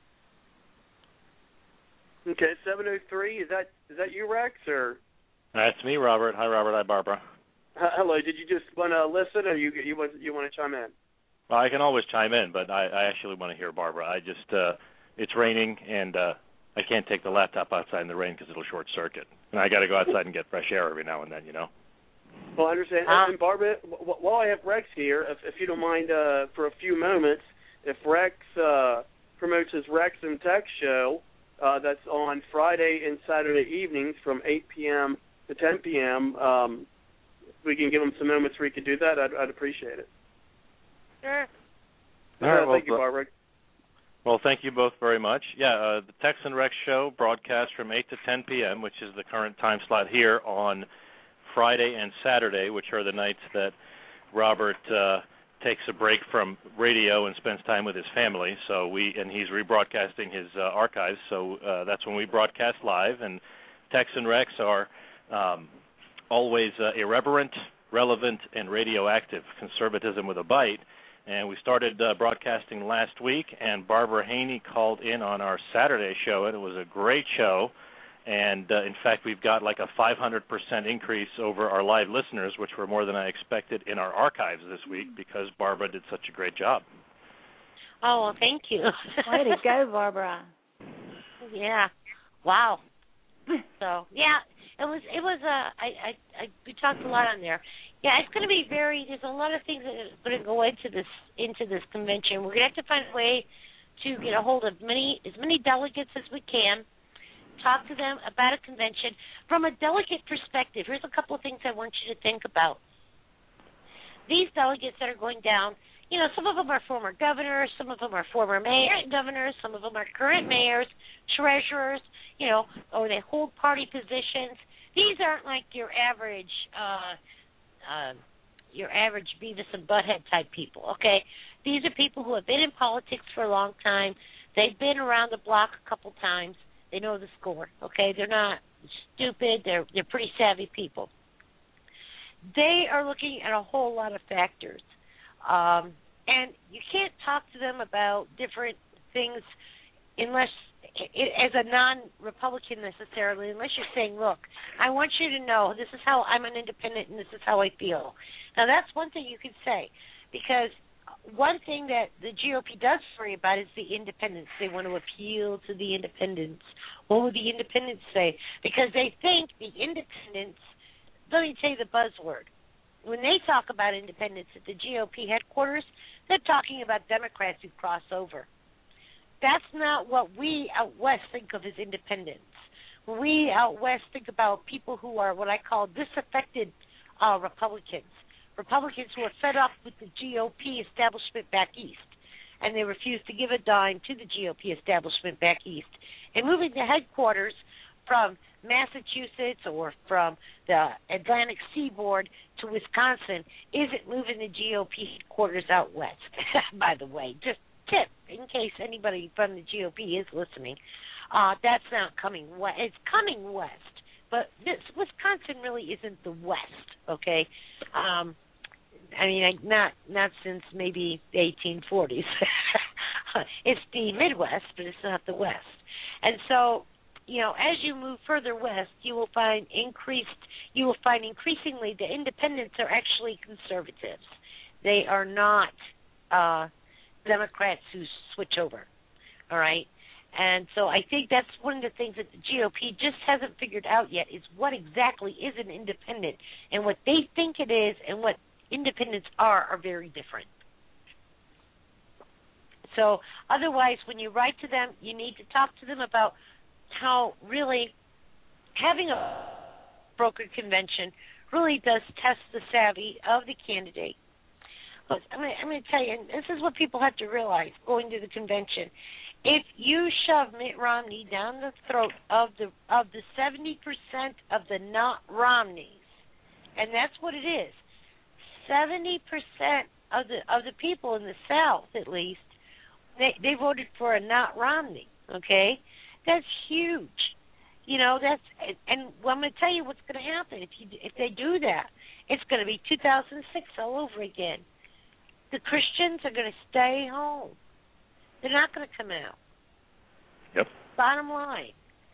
Okay, seven oh three, is that is that you, Rex, or? That's me, Robert. Hi, Robert. Hi, Barbara. Uh, hello. Did you just want to listen, or you you want you want to chime in? Well, I can always chime in, but I, I actually want to hear Barbara. I just uh, it's raining, and uh, I can't take the laptop outside in the rain because it'll short circuit, and I got to go outside and get fresh air every now and then, you know. Well, I understand. Uh, and Barbara, w- while I have Rex here, if, if you don't mind, uh, for a few moments, if Rex uh, promotes his Rex and Tech show, uh, that's on Friday and Saturday evenings from eight p.m. to ten p.m., um, we can give him some moments where he could do that. I'd, I'd appreciate it. Sure. All right, uh, well, thank you, Barbara. Well, thank you both very much. Yeah, uh, the Tex and Rex show broadcasts from eight to ten p.m., which is the current time slot here on Friday and Saturday, which are the nights that Robert uh, takes a break from radio and spends time with his family. So we and he's rebroadcasting his uh, archives. So uh, that's when we broadcast live. And Tex and Rex are um, always uh, irreverent, relevant, and radioactive. Conservatism with a bite. And we started uh, broadcasting last week, and Barbara Haney called in on our Saturday show, and it was a great show. And, uh, in fact, we've got like a five hundred percent increase over our live listeners, which were more than I expected in our archives this week because Barbara did such a great job. Oh, well, thank you. Way to go, Barbara. Yeah. Wow. So, yeah, it was, it was, uh, I, I, I, we talked a lot on there. Yeah, it's going to be very, there's a lot of things that are going to go into this, into this convention. We're going to have to find a way to get a hold of many, as many delegates as we can, talk to them about a convention. From a delegate perspective, here's a couple of things I want you to think about. These delegates that are going down, you know, some of them are former governors, some of them are former mayors and governors, some of them are current mayors, treasurers, you know, or they hold party positions. These aren't like your average, uh, uh, your average Beavis and Butthead type people, okay? These are people who have been in politics for a long time. They've been around the block a couple times. They know the score, okay? They're not stupid. They're they're pretty savvy people. They are looking at a whole lot of factors. Um, and you can't talk to them about different things unless, as a non-Republican necessarily, unless you're saying, look, I want you to know this is how I'm an independent and this is how I feel. Now, that's one thing you can say, because one thing that the G O P does worry about is the independents. They want to appeal to the independents. What would the independents say? Because they think the independents, let me tell you the buzzword. When they talk about independents at the G O P headquarters, they're talking about Democrats who cross over. That's not what we out west think of as independents. We out west think about people who are what I call disaffected uh, Republicans. Republicans who are fed up with the G O P establishment back east, and they refuse to give a dime to the G O P establishment back east. And moving the headquarters from Massachusetts or from the Atlantic seaboard to Wisconsin isn't moving the G O P headquarters out west, by the way. Just tip, in case anybody from the G O P is listening. Uh, that's not coming west. It's coming west, but this, Wisconsin really isn't the west, okay? Um, I mean, I, not not since maybe the eighteen forties. It's the Midwest, but it's not the West. And so, you know, as you move further west, you will find increased. You will find increasingly the independents are actually conservatives. They are not uh, Democrats who switch over. All right. And so I think that's one of the things that the G O P just hasn't figured out yet is what exactly is an independent, and what they think it is and what independents are are very different. So otherwise, when you write to them, you need to talk to them about how really having a brokered convention really does test the savvy of the candidate. But I'm going I'm to tell you, and this is what people have to realize going to the convention. If you shove Mitt Romney down the throat of the of the seventy percent of the not Romneys, and that's what it is, seventy percent of the of the people in the South, at least, They they voted for a not Romney. Okay, that's huge. You know, that's and, and well, I'm going to tell you what's going to happen if you if they do that. It's going to be two thousand six all over again. The Christians are going to stay home. They're not going to come out. Yep. Bottom line.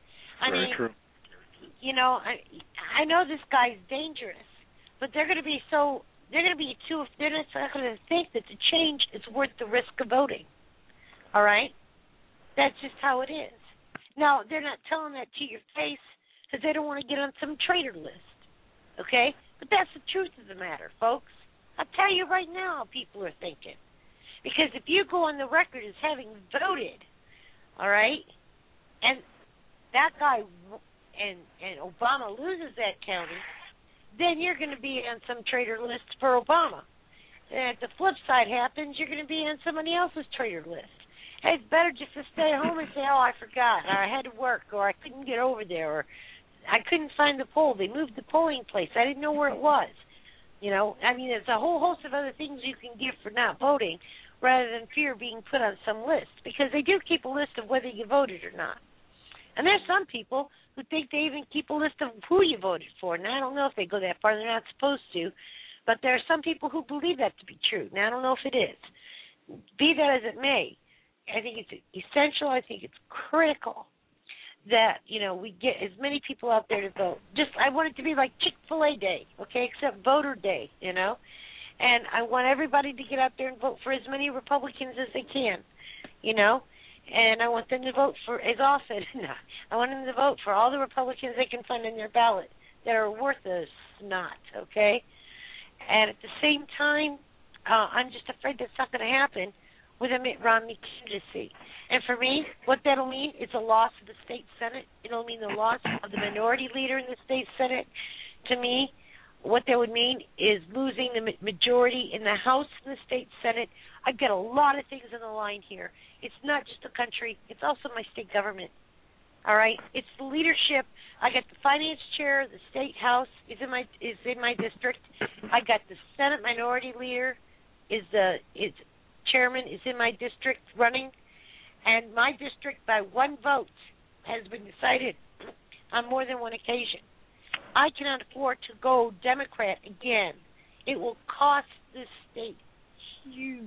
I Very mean, true. You know, I I know this guy's dangerous, but they're going to be so they're going to be too. They're not going to think that the change is worth the risk of voting. All right, that's just how it is. Now they're not telling that to your face because they don't want to get on some traitor list. Okay, but that's the truth of the matter, folks. I'll tell you right now how people are thinking. Because if you go on the record as having voted, all right, and that guy and and Obama loses that county, then you're going to be on some traitor list for Obama. And if the flip side happens, you're going to be on somebody else's traitor list. Hey, it's better just to stay home and say, oh, I forgot, or I had to work, or I couldn't get over there, or I couldn't find the poll. They moved the polling place. I didn't know where it was. You know, I mean, there's a whole host of other things you can give for not voting rather than fear being put on some list, because they do keep a list of whether you voted or not. And there's some people who think they even keep a list of who you voted for. Now, I don't know if they go that far. They're not supposed to. But there are some people who believe that to be true. Now, I don't know if it is. Be that as it may, I think it's essential. I think it's critical that, you know, we get as many people out there to vote. Just, I want it to be like Chick-fil-A Day, okay, except voter day, you know. And I want everybody to get out there and vote for as many Republicans as they can, you know. And I want them to vote for as often. No, I want them to vote for all the Republicans they can find in their ballot that are worth a snot, okay? And at the same time, uh, I'm just afraid that's not going to happen with a Mitt Romney candidacy. And for me, what that'll mean is a loss of the state Senate. It'll mean the loss of the minority leader in the state Senate. To me, what that would mean is losing the majority in the House and the state Senate. I've got a lot of things on the line here. It's not just the country. It's also my state government. All right? It's the leadership. I got the finance chair. The state House is in my is in my district. I got the Senate minority leader is the is chairman is in my district running. And my district, by one vote, has been decided on more than one occasion. I cannot afford to go Democrat again. It will cost this state huge.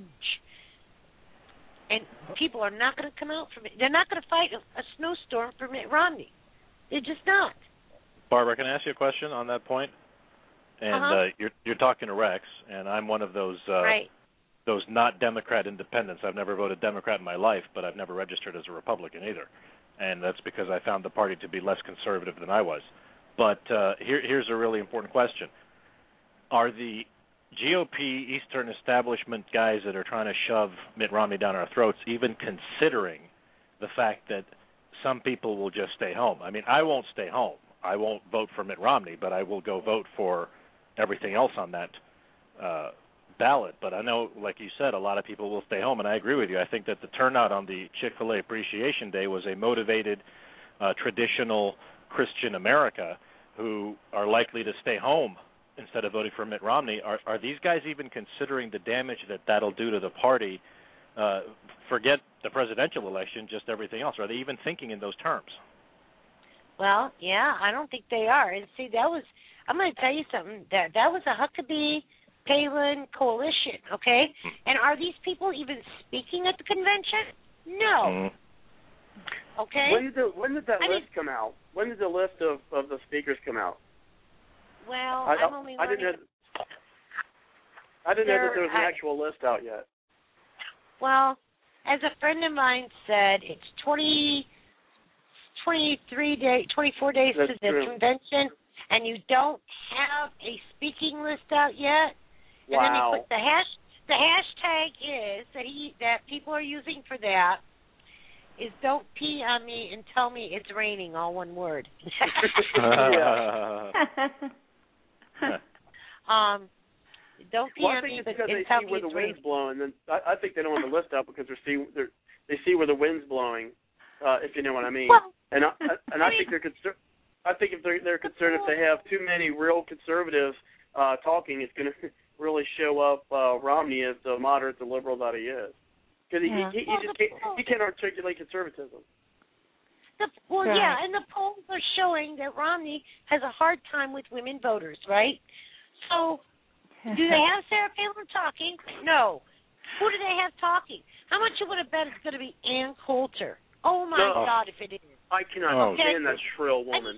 And people are not going to come out from it. They're not going to fight a, a snowstorm for Mitt Romney. They're just not. Barbara, can I ask you a question on that point? And uh-huh. uh, you're you're talking to Rex, and I'm one of those uh, right. those not Democrat independents. I've never voted Democrat in my life, but I've never registered as a Republican either. And that's because I found the party to be less conservative than I was. But uh, here, here's a really important question. Are the G O P Eastern establishment guys that are trying to shove Mitt Romney down our throats even considering the fact that some people will just stay home? I mean, I won't stay home. I won't vote for Mitt Romney, but I will go vote for everything else on that uh, ballot. But I know, like you said, a lot of people will stay home, and I agree with you. I think that the turnout on the Chick-fil-A Appreciation Day was a motivated, uh, traditional Christian America who are likely to stay home instead of voting for Mitt Romney. Are, are these guys even considering the damage that that'll do to the party? Uh, forget the presidential election, just everything else. Are they even thinking in those terms? Well, yeah, I don't think they are. And see, that was, I'm going to tell you something, that that was a Huckabee Palin coalition, okay? And are these people even speaking at the convention? No. Mm-hmm. Okay? When did the when did that I list mean, come out? When did the list of, of the speakers come out? Well, I, I'm only I didn't learning. know, I didn't know that There- there was an I- actual list out yet. Well, as a friend of mine said, it's twenty, twenty-three days, twenty-four days That's to the true. convention, and you don't have a speaking list out yet. And then Wow. he put the hash. The hashtag is that he that people are using for that is "Don't pee on me and tell me it's raining." All one word. um, don't pee Well, I on think me, it's but because and they tell see me where the it's wind's raining. blowing. Then I, I think they don't want the list out because they see they're, they see where the wind's blowing. Uh, if you know what I mean. Well, and I, and I think they're concerned. I think if they're they're concerned if they have too many real conservatives uh, talking, it's going to really show up uh, Romney as the moderate, the liberal that he is. because Yeah. he, he, he Well, just the can't, he can't articulate conservatism. The, well, Right. yeah, and the polls are showing that Romney has a hard time with women voters, right? So, do they have Sarah Palin talking? No. Who do they have talking? How much you would have bet it's going to be Ann Coulter? Oh my No. God, if it is. I cannot Oh. stand that shrill woman.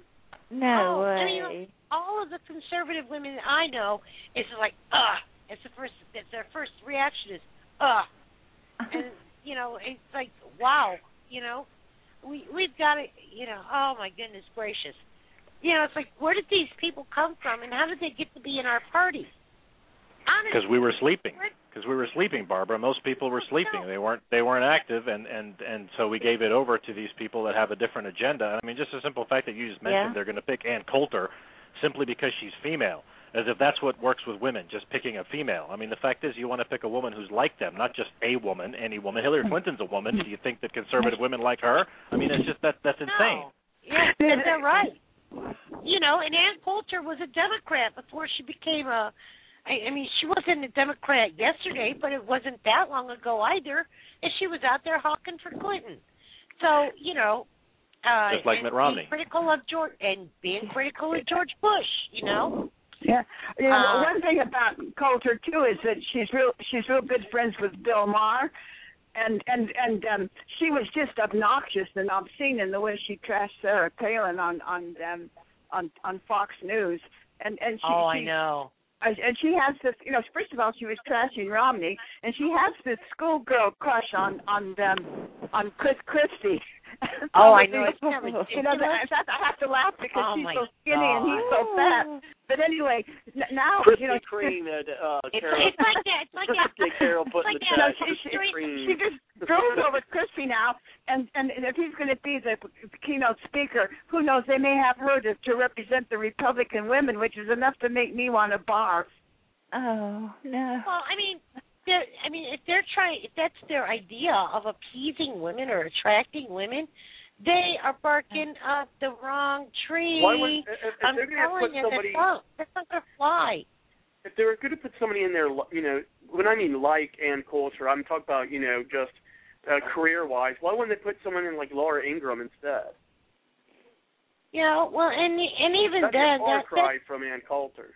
No oh, way. I mean, you know, all of the conservative women I know, it's like, ugh. It's the first. It's their first reaction is, ugh. And you know, it's like, wow. You know, we we've got to, you know, oh my goodness gracious. You know, it's like, where did these people come from, and how did they get to be in our party? Honestly, Because we were sleeping. Because we were sleeping, Barbara. Most people were sleeping. They weren't. They weren't active, and, and, and so we gave it over to these people that have a different agenda. I mean, just the simple fact that you just mentioned Yeah. they're going to pick Ann Coulter simply because she's female, as if that's what works with women, just picking a female. I mean, the fact is you want to pick a woman who's like them, not just a woman, any woman. Hillary Clinton's a woman. Do you think that conservative women like her? I mean, it's just that that's insane. No. Yeah, is that right? You know, and Ann Coulter was a Democrat before she became a. I, I mean, she wasn't a Democrat yesterday, but it wasn't that long ago either. And she was out there hawking for Clinton. So you know, uh, Just like and Mitt Romney. being critical of George and being critical of George Bush. You know. Yeah. You know, Uh, one thing about Coulter too is that she's real she's real good friends with Bill Maher, and and and um, she was just obnoxious and obscene in the way she trashed Sarah Palin on on um, on on Fox News, and and she, oh, she I know. and she has this, you know, first of all, she was trashing Romney, and she has this schoolgirl crush on on um, on Chris Christie. Oh, I know. It's You know, I I have to laugh because Oh, she's my so skinny and he's so fat. But anyway, n- now Krispy you know, Kreme, uh, It's, Carol. it's like that. It's like that. Yeah, Carol put in It's the like chat. that. she, Krispy Kreme. she just drools over Christie now, and and if he's going to be the keynote speaker, who knows? They may have her to, to represent the Republican women, which is enough to make me want to barf. Oh no. Well, I mean, they're, I mean, if they're trying, if that's their idea of appeasing women or attracting women, they are barking up the wrong tree. Why would, if, if I'm they're going to telling put you, somebody, that's not, that's not going to fly. if they were going to put somebody in there, you know, when I mean like Ann Coulter, I'm talking about, you know, just uh, career-wise. Why wouldn't they put someone in like Laura Ingraham instead? You know, well, and and even That's then, a far that, cry from Ann Coulter.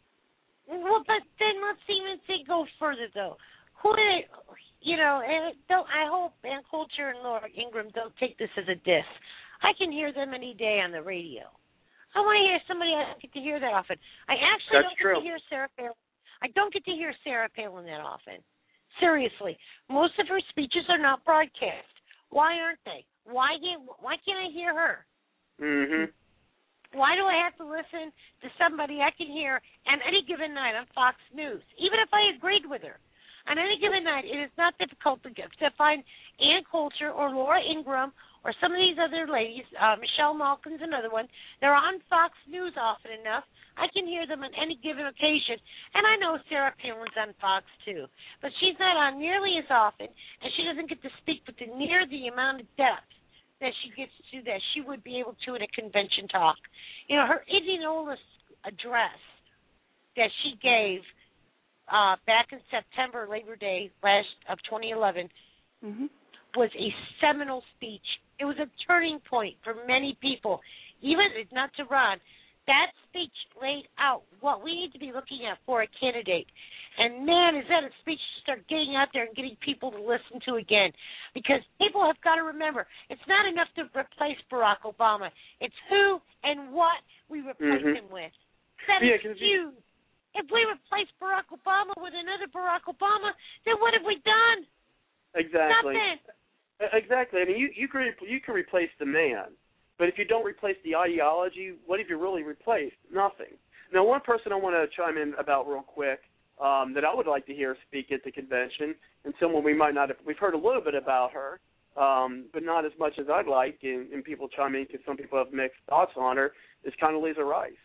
well, but then let's even think go further though. Who do they, you know, and don't, I hope Ann Coulter and Laura Ingraham don't take this as a diss. I can hear them any day on the radio. I want to hear somebody I don't get to hear that often. I actually That's don't get true. to hear Sarah Palin. I don't get to hear Sarah Palin that often. Seriously, most of her speeches are not broadcast. Why aren't they? Why can't Why can't I hear her? Mm-hmm. Why do I have to listen to somebody I can hear on any given night on Fox News, even if I agreed with her? On any given night, it is not difficult to, get, to find Ann Coulter or Laura Ingraham or some of these other ladies, uh, Michelle Malkin's another one. They're on Fox News often enough. I can hear them on any given occasion. And I know Sarah Palin's on Fox, too. But she's not on nearly as often, and she doesn't get to speak with the, near the amount of depth that she gets to that she would be able to in a convention talk. You know, her Indianola address that she gave uh, back in September, Labor Day last of twenty eleven, Mm-hmm. was a seminal speech. It was a turning point for many people, even not to Ron. That speech laid out what we need to be looking at for a candidate. And, man, is that a speech to start getting out there and getting people to listen to again. Because people have got to remember, it's not enough to replace Barack Obama. It's who and what we replace Mm-hmm. him with. That Yeah, is huge. If we replace Barack Obama with another Barack Obama, then what have we done? Exactly. Nothing. Exactly. I mean, you you can you can replace the man, but if you don't replace the ideology, what have you really replaced? Nothing. Now, one person I want to chime in about real quick um, that I would like to hear speak at the convention, and someone we might not have, we've heard a little bit about her, um, but not as much as I'd like, and, and people chime in because some people have mixed thoughts on her, is Condoleezza Rice.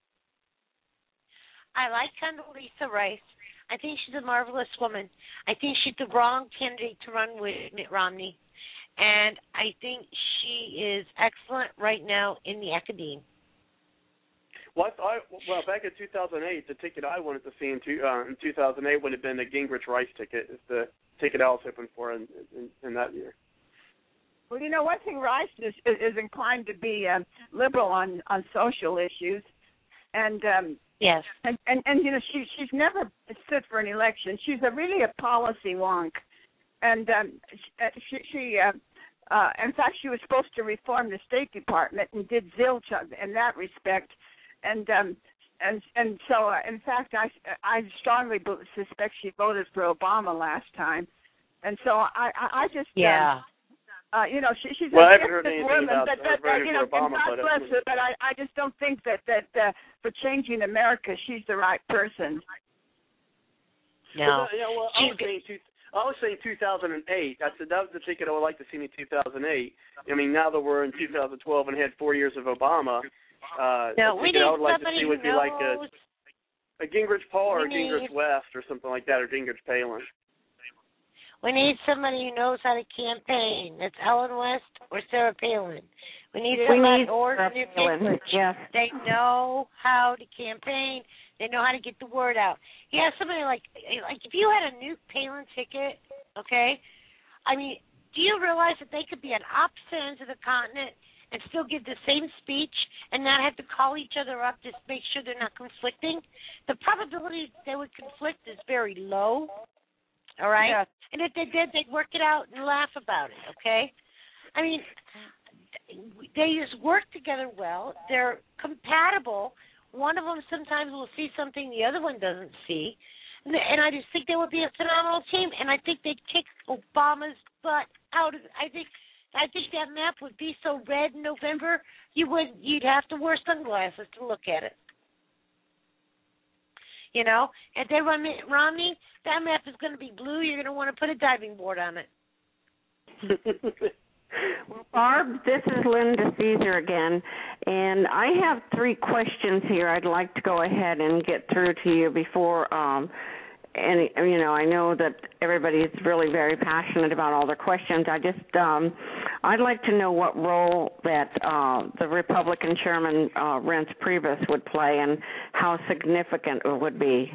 I like Condoleezza Rice. I think she's a marvelous woman. I think she's the wrong candidate to run with Mitt Romney. And I think she is excellent right now in the academe. Well, I, well, back in two thousand eight, the ticket I wanted to see in, two, uh, in two thousand eight would have been the Gingrich Rice ticket. Is the ticket I was hoping for in, in, in that year. Well, you know, one thing Rice is, is inclined to be um, liberal on, on social issues, and um, yes, and, and and you know she she's never stood for an election. She's a really a policy wonk, and um, she she uh, uh, in fact she was supposed to reform the State Department and did zilch in that respect, and um, and and so uh, in fact I I strongly suspect she voted for Obama last time, and so I I, I just yeah. Um, Uh, you know, she, she's well, a I haven't heard gifted anything woman, about but, her but uh, voting you know, for Obama, God but bless it, her. But I, I just don't think that that uh, for changing America, she's the right person. No, well, you know, well, I was saying two, I was saying two thousand eight. That's that was the ticket I would like to see in two thousand eight. I mean, now that we're in two thousand twelve and had four years of Obama, uh, no, the we ticket need I would like to somebody see would who be like knows. a, a Gingrich Paul or a We Gingrich need- West or something like that, or Gingrich Palin. We need somebody who knows how to campaign. That's Ellen West or Sarah Palin. We need We somebody need or Sarah Newt Palin, Gingrich. yes. They know how to campaign. They know how to get the word out. Yeah, somebody like like if you had a Newt Palin ticket, okay? I mean, do you realize that they could be on opposite ends of the continent and still give the same speech and not have to call each other up to make sure they're not conflicting? The probability they would conflict is very low. All right? Yes. And if they did, they'd work it out and laugh about it, okay? I mean, they just work together well. They're compatible. One of them sometimes will see something the other one doesn't see. And, and I just think they would be a phenomenal team. And I think they'd kick Obama's butt out of it. I think I think that map would be so red in November, you would, you'd have to wear sunglasses to look at it. You know, if they run Mitt Romney, that map is going to be blue. You're going to want to put a diving board on it. Well, Barb, this is Linda Caesar again, and I have three questions here I'd like to go ahead and get through to you before, um, and, you know, I know that everybody is really very passionate about all their questions. I just, um, I'd like to know what role that uh, the Republican Chairman, uh, Reince Priebus, would play and how significant it would be.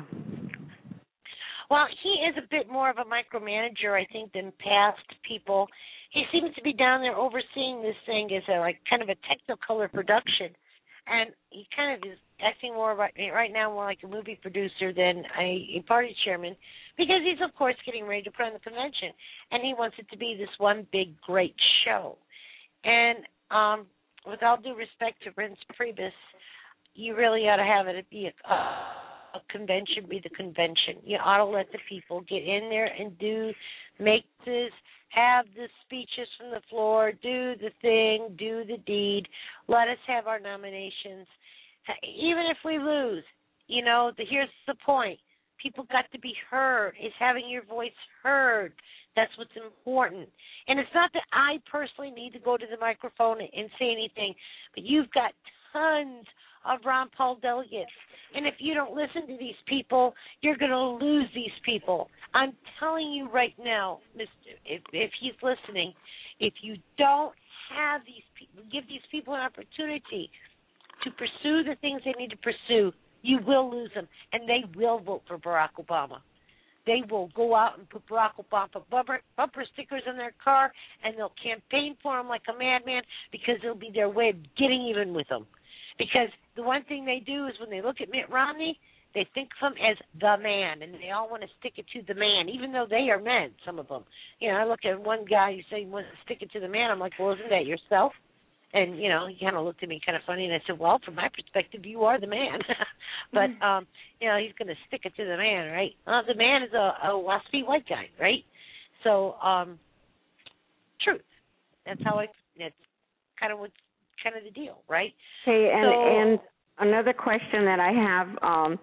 Well, he is a bit more of a micromanager, I think, than past people. He seems to be down there overseeing this thing as a like kind of a Technicolor production, and he kind of is acting more right, right now more like a movie producer than a, a party chairman, because he's of course getting ready to put on the convention, and he wants it to be this one big great show. And um, with all due respect to Reince Priebus, you really ought to have it be a, a convention be the convention. You ought to let the people get in there and do make this. Have the speeches from the floor, do the thing, do the deed. Let us have our nominations. Even if we lose, you know, the, here's the point. People got to be heard. Is having your voice heard. That's what's important. And it's not that I personally need to go to the microphone and say anything, but you've got tons of Ron Paul delegates. And if you don't listen to these people, you're going to lose these people. I'm telling you right now, Mister If, if he's listening, if you don't have these people, give these people an opportunity to pursue the things they need to pursue, you will lose them, and they will vote for Barack Obama. They will go out and put Barack Obama bumper, bumper stickers in their car, and they'll campaign for him like a madman because it'll be their way of getting even with him. Because the one thing they do is when they look at Mitt Romney, they think of him as the man, and they all want to stick it to the man, even though they are men, some of them. You know, I look at one guy who said he wants to stick it to the man. I'm like, well, isn't that yourself? And, you know, he kind of looked at me kind of funny, and I said, well, from my perspective, you are the man. But, um, you know, he's going to stick it to the man, right? Well, the man is a, a waspy white guy, right? So, um, truth. That's how I, that's kind of what's kind of the deal, right? Hey, and, so, and another question that I have, um,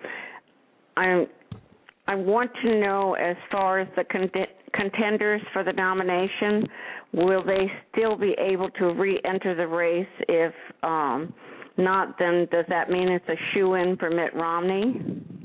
I I want to know as far as the con- contenders for the nomination, will they still be able to re-enter the race? If um, not, then does that mean it's a shoo-in for Mitt Romney?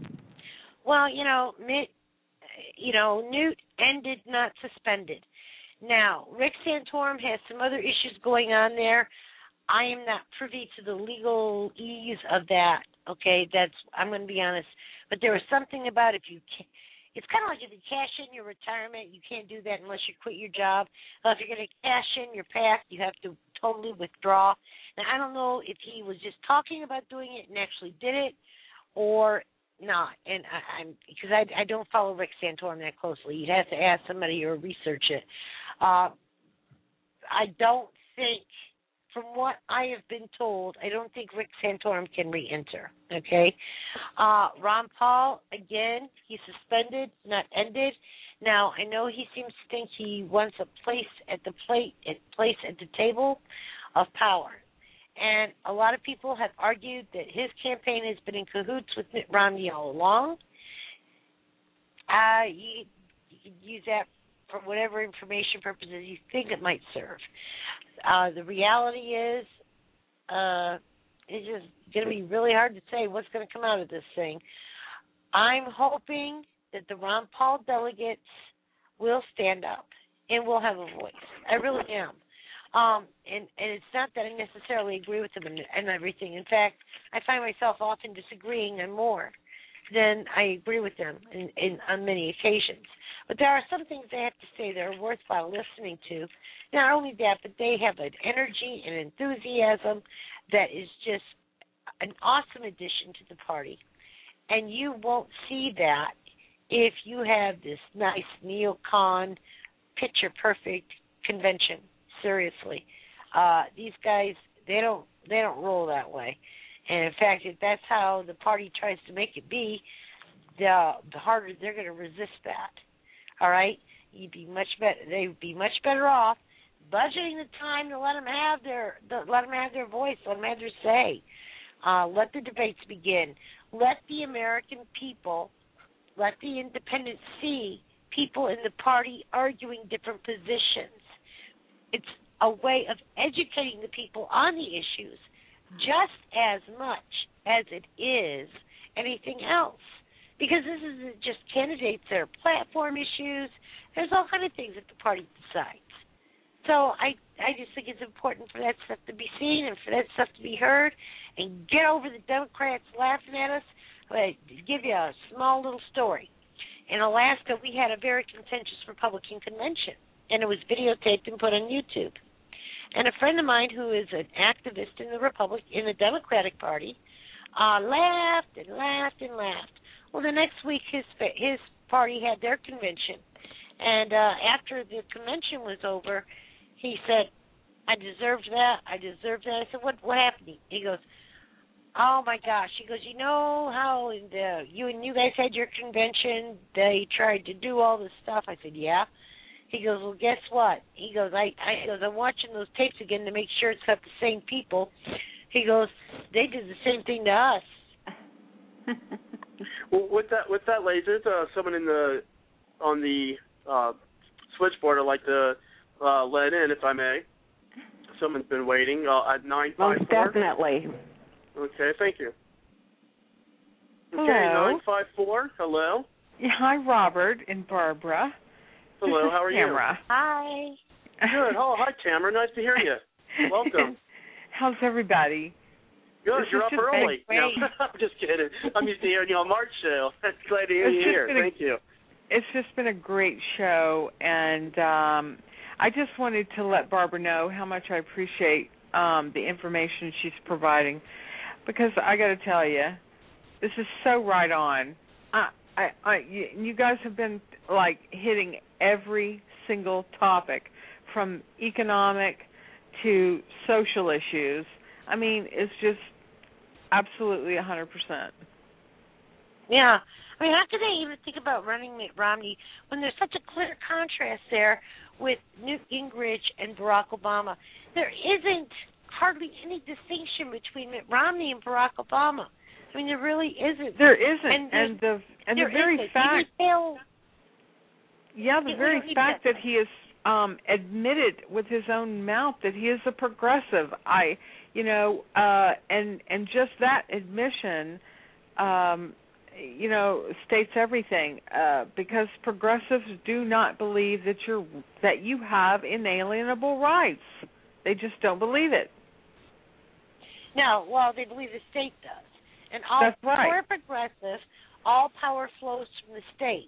Well, you know, Mitt, you know, Newt ended, not suspended. Now, Rick Santorum has some other issues going on there. I am not privy to the legal ease of that. Okay, that's I'm going to be honest. But there was something about if you it's kind of like if you cash in your retirement, you can't do that unless you quit your job. Uh, if you're going to cash in your PAC, you have to totally withdraw. Now, I don't know if he was just talking about doing it and actually did it or not. And I, I'm because I, I don't follow Rick Santorum that closely. You'd have to ask somebody or research it. Uh, I don't think, from what I have been told, I don't think Rick Santorum can re-enter, okay? Uh, Ron Paul, again, he's suspended, not ended. Now, I know he seems to think he wants a place at the plate, a place at the table of power. And a lot of people have argued that his campaign has been in cahoots with Mitt Romney all along. Uh, you, you can use that for whatever information purposes you think it might serve. Uh, the reality is, uh, it's just going to be really hard to say what's going to come out of this thing. I'm hoping that the Ron Paul delegates will stand up and will have a voice. I really am. Um, and, and it's not that I necessarily agree with them and, and everything. In fact, I find myself often disagreeing on more than I agree with them in, in, on many occasions. But there are some things they have to say that are worthwhile listening to. Not only that, but they have an energy and enthusiasm that is just an awesome addition to the party. And you won't see that if you have this nice neocon, picture-perfect convention. Seriously. Uh, these guys, they don't they don't roll that way. And, in fact, if that's how the party tries to make it be, the, the harder they're going to resist that. All right? You'd be much better. They'd be much better off budgeting the time to let them have their the, let them have their voice, let them have their say. Uh, let the debates begin. Let the American people, let the independents see people in the party arguing different positions. It's a way of educating the people on the issues just as much as it is anything else. Because this isn't just candidates, there are platform issues. There's all kinds of things that the party decides. So I I just think it's important for that stuff to be seen and for that stuff to be heard and get over the Democrats laughing at us. But to give you a small little story. In Alaska, we had a very contentious Republican convention, and it was videotaped and put on YouTube. And a friend of mine who is an activist in the Republic in the Democratic Party uh, laughed and laughed and laughed. Well, the next week his his party had their convention, and uh, after the convention was over, he said, "I deserved that. I deserved that." I said, "What what happened?" He goes, "Oh my gosh." He goes, "You know how in the, you and you guys had your convention? They tried to do all this stuff." I said, "Yeah." He goes, "Well, guess what?" He goes, I, I he goes, "I'm watching those tapes again to make sure it's not the same people." He goes, "They did the same thing to us." Well, with that, with that, ladies, there's uh, someone in the on the uh, switchboard I'd like to uh, let in, if I may. Someone's been waiting uh, at nine five four. Most definitely. Okay, thank you. Okay, Hello. nine five four. Hello. Yeah, hi, Robert and Barbara. Hello, how are Tamara. you? Hi. Good. Oh, hi, Tamara. Nice to hear you. Welcome. How's everybody? Good. This You're has up just been early. No, I'm just kidding. I'm used to hearing you on March show. Glad to hear It's you just here. been a- Thank you. It's just been a great show, and um, I just wanted to let Barbara know how much I appreciate um, the information she's providing, because I got to tell you, this is so right on. I, I, I, you, you guys have been like hitting every single topic, from economic to social issues. I mean, it's just absolutely one hundred percent. Yeah. I mean, how could they even think about running Mitt Romney when there's such a clear contrast there with Newt Gingrich and Barack Obama? There isn't hardly any distinction between Mitt Romney and Barack Obama. I mean, there really isn't. There isn't, and, and the and the there very isn't. fact, Tell, yeah, the we very don't need fact that. that he has um, admitted with his own mouth that he is a progressive, I, you know, uh, and and just that admission, um, you know, states everything. Uh, because progressives do not believe that you're that you have inalienable rights. They just don't believe it. No, well, they believe the state does. And all That's right. for progressive, all power flows from the state.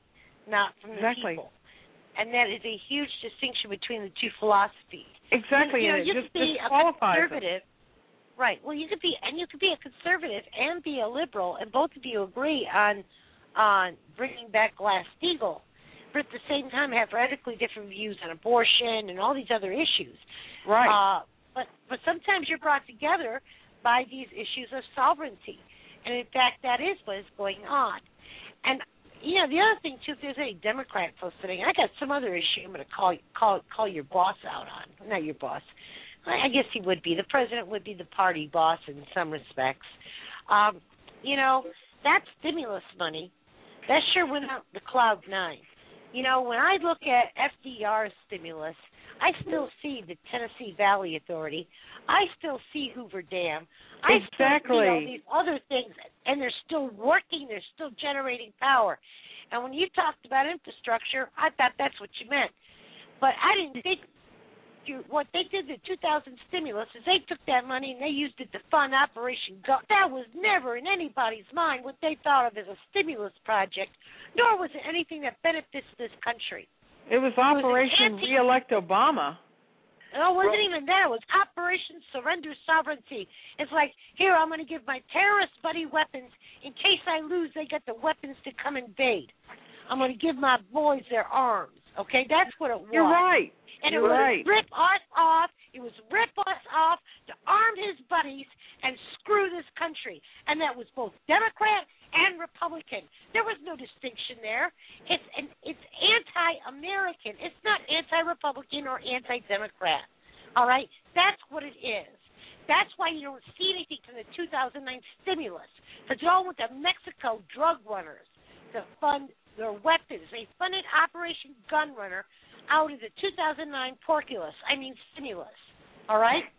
not from exactly. the people. And that is a huge distinction between the two philosophies. Exactly, you know, and you it just could be a conservative, them. right? Well, you could be, and you could be a conservative and be a liberal, and both of you agree on on bringing back Glass-Steagall, but at the same time have radically different views on abortion and all these other issues. Right. Uh, but but sometimes you're brought together by these issues of sovereignty, and in fact, that is what is going on. And you know, the other thing too, if there's any Democrat folks sitting, I got some other issue I'm going to call call call your boss out on. Not your boss. I guess he would be. The president would be the party boss in some respects. Um, you know, that stimulus money, that sure went up the cloud nine. You know, when I look at F D R's stimulus, I still see the Tennessee Valley Authority. I still see Hoover Dam. I exactly. still see all these other things, and they're still working. They're still generating power. And when you talked about infrastructure, I thought that's what you meant. But I didn't think you, what they did the two thousand stimulus is they took that money and they used it to fund Operation Go. That was never in anybody's mind what they thought of as a stimulus project, nor was it anything that benefits this country. It was Operation anti- Re-elect Obama. No, it wasn't even that. It was Operation Surrender Sovereignty. It's like, here, I'm going to give my terrorist buddy weapons. In case I lose, they get the weapons to come invade. I'm going to give my boys their arms. Okay, that's what it was. You're right. And You're it was right. rip us off. It was rip us off to arm his buddies and screw this country. And that was both Democrat and Republican. There was no distinction there. It's an, it's anti-American. It's not anti-Republican or anti-Democrat. All right? That's what it is. That's why you don't see anything from the two thousand nine stimulus. Because they're all with the Mexico drug runners to fund their weapons. They funded Operation Gunrunner out of the two thousand nine porculus. I mean stimulus. All right?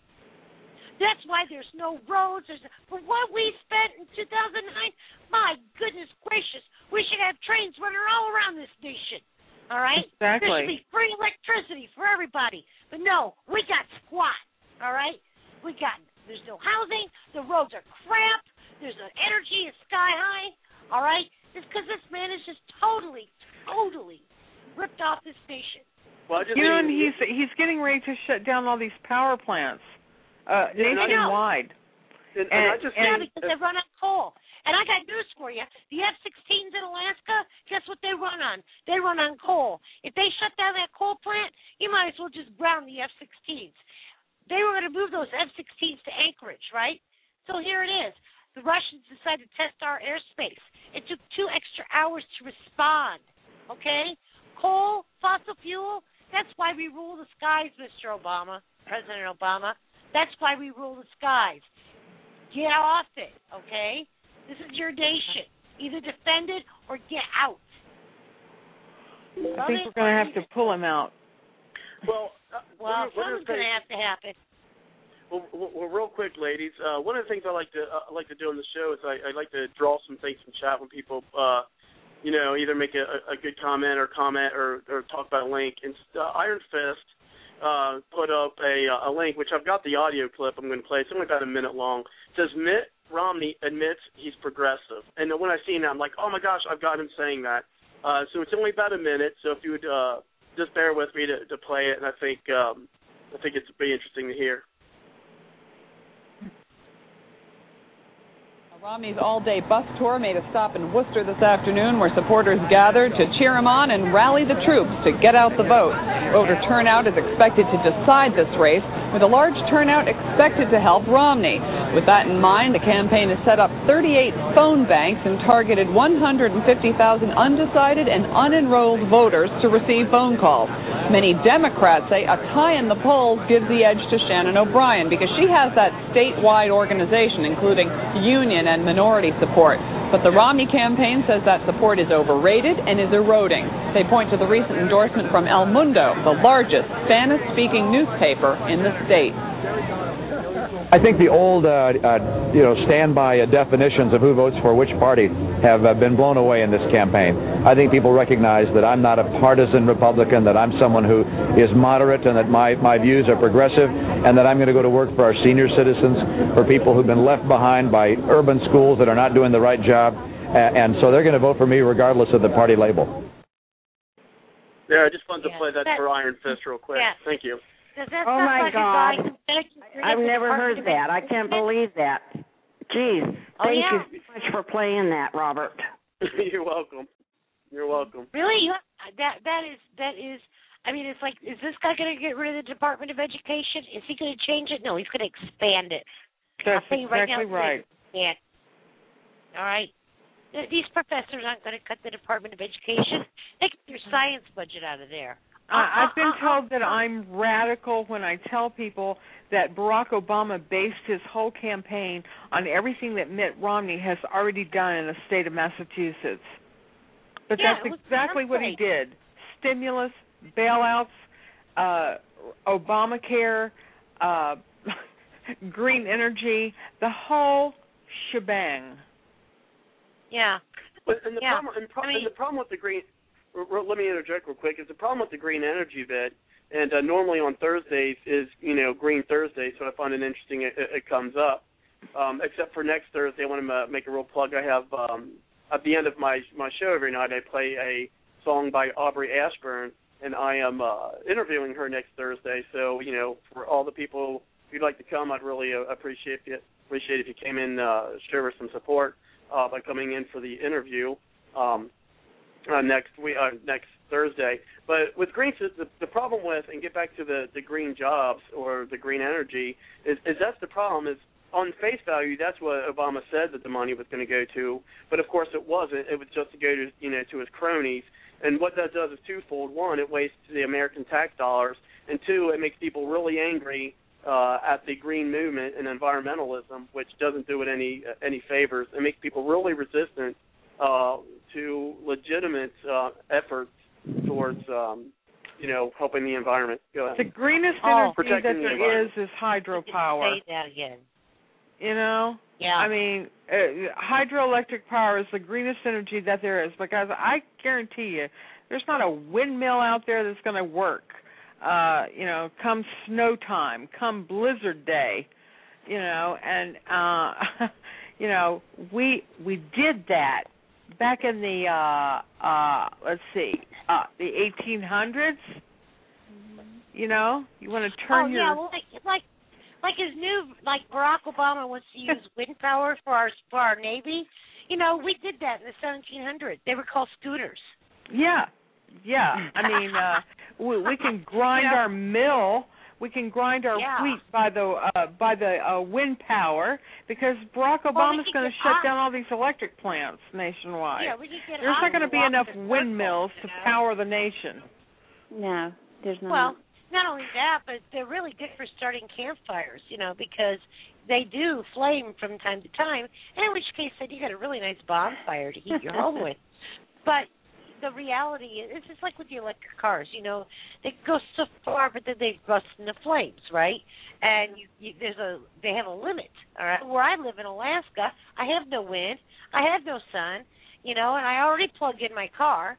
That's why there's no roads. There's, for what we spent in two thousand nine, my goodness gracious, we should have trains running all around this nation. All right? Exactly. There should be free electricity for everybody. But no, we got squat. All right? We got, there's no housing. The roads are crap. There's no energy. It's sky high. All right? It's because this man is just totally, totally ripped off this nation. Well, I just you know, and mean, he's he's getting ready to shut down all these power plants. Uh, Yeah, nationwide. And, and, and, I just yeah, think, because they run on coal. And I got news for you. The F sixteens in Alaska, guess what they run on? They run on coal. If they shut down that coal plant, you might as well just ground the F sixteens. They were going to move those F sixteens to Anchorage, right? So here it is. The Russians decided to test our airspace. It took two extra hours to respond, okay? Coal, fossil fuel, that's why we rule the skies, Mister Obama, President Obama. That's why we rule the skies. Get off it, okay? This is your nation. Either defend it or get out. I think we're going to have to pull him out. Well, uh, well, what are, what something's going to have to happen. Well, well, well, real quick, ladies. Uh, one of the things I like to uh, I like to do on the show is I, I like to draw some things from chat when people, uh, you know, either make a, a good comment or comment or, or talk about a link. And uh, Iron Fist uh, put up a, a link, which I've got the audio clip I'm going to play. It's only about a minute long. It says Mitt Romney admits he's progressive, and when I see that, I'm like, oh my gosh, I've got him saying that. Uh, so it's only about a minute. So if you would uh, just bear with me to, to play it, and I think um, I think it's pretty interesting to hear. Romney's all-day bus tour made a stop in Worcester this afternoon where supporters gathered to cheer him on and rally the troops to get out the vote. Voter turnout is expected to decide this race, with a large turnout expected to help Romney. With that in mind, the campaign has set up thirty-eight phone banks and targeted one hundred fifty thousand undecided and unenrolled voters to receive phone calls. Many Democrats say a tie in the polls gives the edge to Shannon O'Brien because she has that statewide organization, including union and minority support. But the Romney campaign says that support is overrated and is eroding. They point to the recent endorsement from El Mundo, the largest Spanish-speaking newspaper in the state. I think the old, uh, uh, you know, standby uh, definitions of who votes for which party have uh, been blown away in this campaign. I think people recognize that I'm not a partisan Republican, that I'm someone who is moderate, and that my, my views are progressive, and that I'm going to go to work for our senior citizens, for people who've been left behind by urban schools that are not doing the right job, and so they're going to vote for me regardless of the party label. Yeah, I just wanted to Yeah. play that, that for Iron Fist real quick. Yeah. Thank you. Does that Oh sound my like God. a guy who I've never heard that. I can't believe that. Jeez. Oh, Thank yeah. you so much for playing that, Robert. You're welcome. You're welcome. Really? You, that that is that is. I mean, it's like, is this guy going to get rid of the Department of Education? Is he going to change it? No, he's going to expand it. That's I'll tell you right now, exactly right. Yeah. All right. Th- These professors aren't going to cut the Department of Education. Take your science budget out of there. I, I've been uh, told that uh, I'm radical when I tell people that Barack Obama based his whole campaign on everything that Mitt Romney has already done in the state of Massachusetts. But Yeah, that's it was exactly what he great. did. Stimulus, bailouts, uh, Obamacare, uh, green energy, the whole shebang. Yeah. But and the Yeah. problem and, pro- I mean, and the problem with the green. r- r- Let me interject real quick. Is the problem with the green energy bit, and uh, normally on Thursdays is you know Green Thursday, so I find it interesting it, it comes up. Um, except for next Thursday, I want to uh, make a real plug. I have um, at the end of my my show every night, I play a song by Aubrey Ashburn, and I am uh, interviewing her next Thursday. So you know, for all the people who'd like to come, I'd really uh, appreciate it. Appreciate if you came in, uh, show her some support uh, by coming in for the interview um, uh, next week, uh, next Thursday. But with green, the, the problem with, and get back to the, the green jobs or the green energy, is, is that's the problem. Is on face value, that's what Obama said that the money was going to go to, but of course it wasn't. It was just to go to you know to his cronies. And what that does is twofold. One, it wastes the American tax dollars, and two, it makes people really angry uh, at the green movement and environmentalism, which doesn't do it any uh, any favors. It makes people really resistant uh, to legitimate uh, efforts towards, um, you know, helping the environment. Go ahead. The greenest Oh, energy that protecting the there is environment. is hydropower. Say that again. You know? Yeah. I mean, uh, hydroelectric power is the greenest energy that there is, because I guarantee you there's not a windmill out there that's going to work, uh, you know, come snow time, come blizzard day, you know, and, uh, you know, we we did that back in the, uh, uh, let's see, uh, the eighteen hundreds, you know? You want to turn oh, your... yeah, well, like, like Like his new, like Barack Obama wants to use wind power for our for our Navy. You know, we did that in the seventeen hundreds. They were called scooters. Yeah, yeah. I mean, uh, we, we can grind Yeah. our mill. We can grind our Yeah. wheat by the uh, by the uh, wind power, because Barack Well, Obama's we can going to get shut hot. down all these electric plants nationwide. Yeah, we can get There's hot not going to and be walk enough in circles, windmills you to know? power the nation. No, there's not. Well, not only that, but they're really good for starting campfires, you know, because they do flame from time to time, and in which case then you got a really nice bonfire to heat your home with. But the reality is, it's just like with the electric cars, you know, they go so far, but then they bust into flames, right? And you, you, there's a they have a limit, all right? Where I live in Alaska, I have no wind, I have no sun, you know, and I already plugged in my car.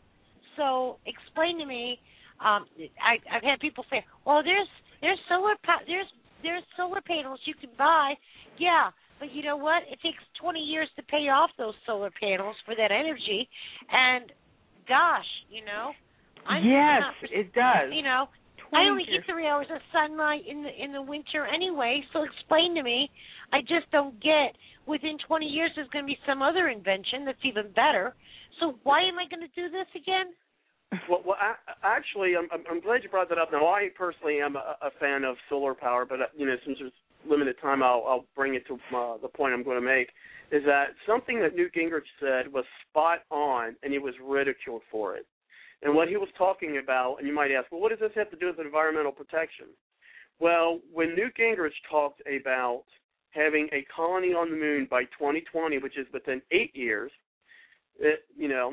So explain to me. Um, I, I've had people say, "Well, there's there's solar pa- there's there's solar panels you can buy." Yeah, but you know what? It takes twenty years to pay off those solar panels for that energy, and gosh, you know, I'm Yes, not, it does. You know, I only get three hours of sunlight in the in the winter anyway. So explain to me. I just don't get. Within twenty years, there's going to be some other invention that's even better. So why am I going to do this again? Well, well I, actually, I'm, I'm glad you brought that up. Now, I personally am a, a fan of solar power, but, uh, you know, since there's limited time, I'll, I'll bring it to uh, the point I'm going to make, is that something that Newt Gingrich said was spot on, and he was ridiculed for it. And what he was talking about, and you might ask, well, what does this have to do with environmental protection? Well, when Newt Gingrich talked about having a colony on the moon by twenty twenty, which is within eight years, it, you know,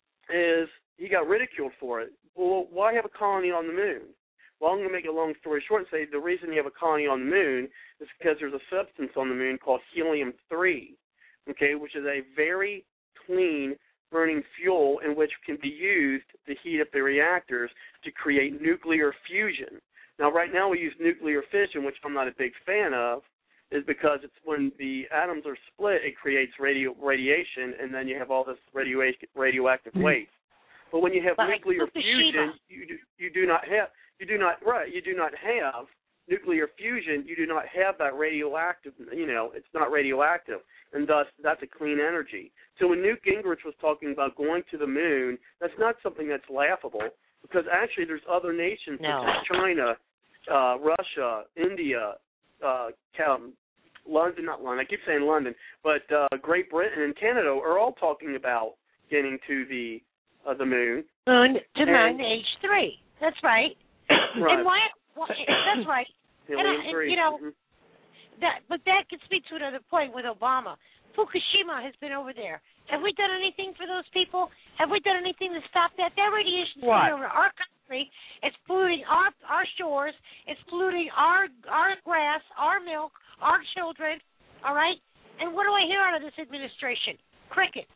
is he got ridiculed for it. Well, why have a colony on the moon? Well, I'm going to make a long story short and say the reason you have a colony on the moon is because there's a substance on the moon called helium three, okay, which is a very clean burning fuel in which can be used to heat up the reactors to create nuclear fusion. Now, right now we use nuclear fission, which I'm not a big fan of, is because it's when the atoms are split, it creates radio radiation, and then you have all this radio radioactive waste. But when you have but nuclear like fusion, you do, you do not have you do not right you do not have nuclear fusion. You do not have that radioactive. You know, it's not radioactive, and thus that's a clean energy. So when Newt Gingrich was talking about going to the moon, that's not something that's laughable, because actually there's other nations no. such as China, uh, Russia, India, uh, London, not London, I keep saying London, but uh, Great Britain and Canada are all talking about getting to the uh, the moon. Moon to and, moon, age three. That's right. right. And why? why that's right. Helium and, I, three. you know, mm-hmm. that. But that gets me to another point with Obama. Fukushima has been over there. Have we done anything for those people? Have we done anything to stop that? That radiation is coming over our country. It's polluting our our shores. It's polluting our our grass, our milk, our children. All right. And what do I hear out of this administration? Crickets.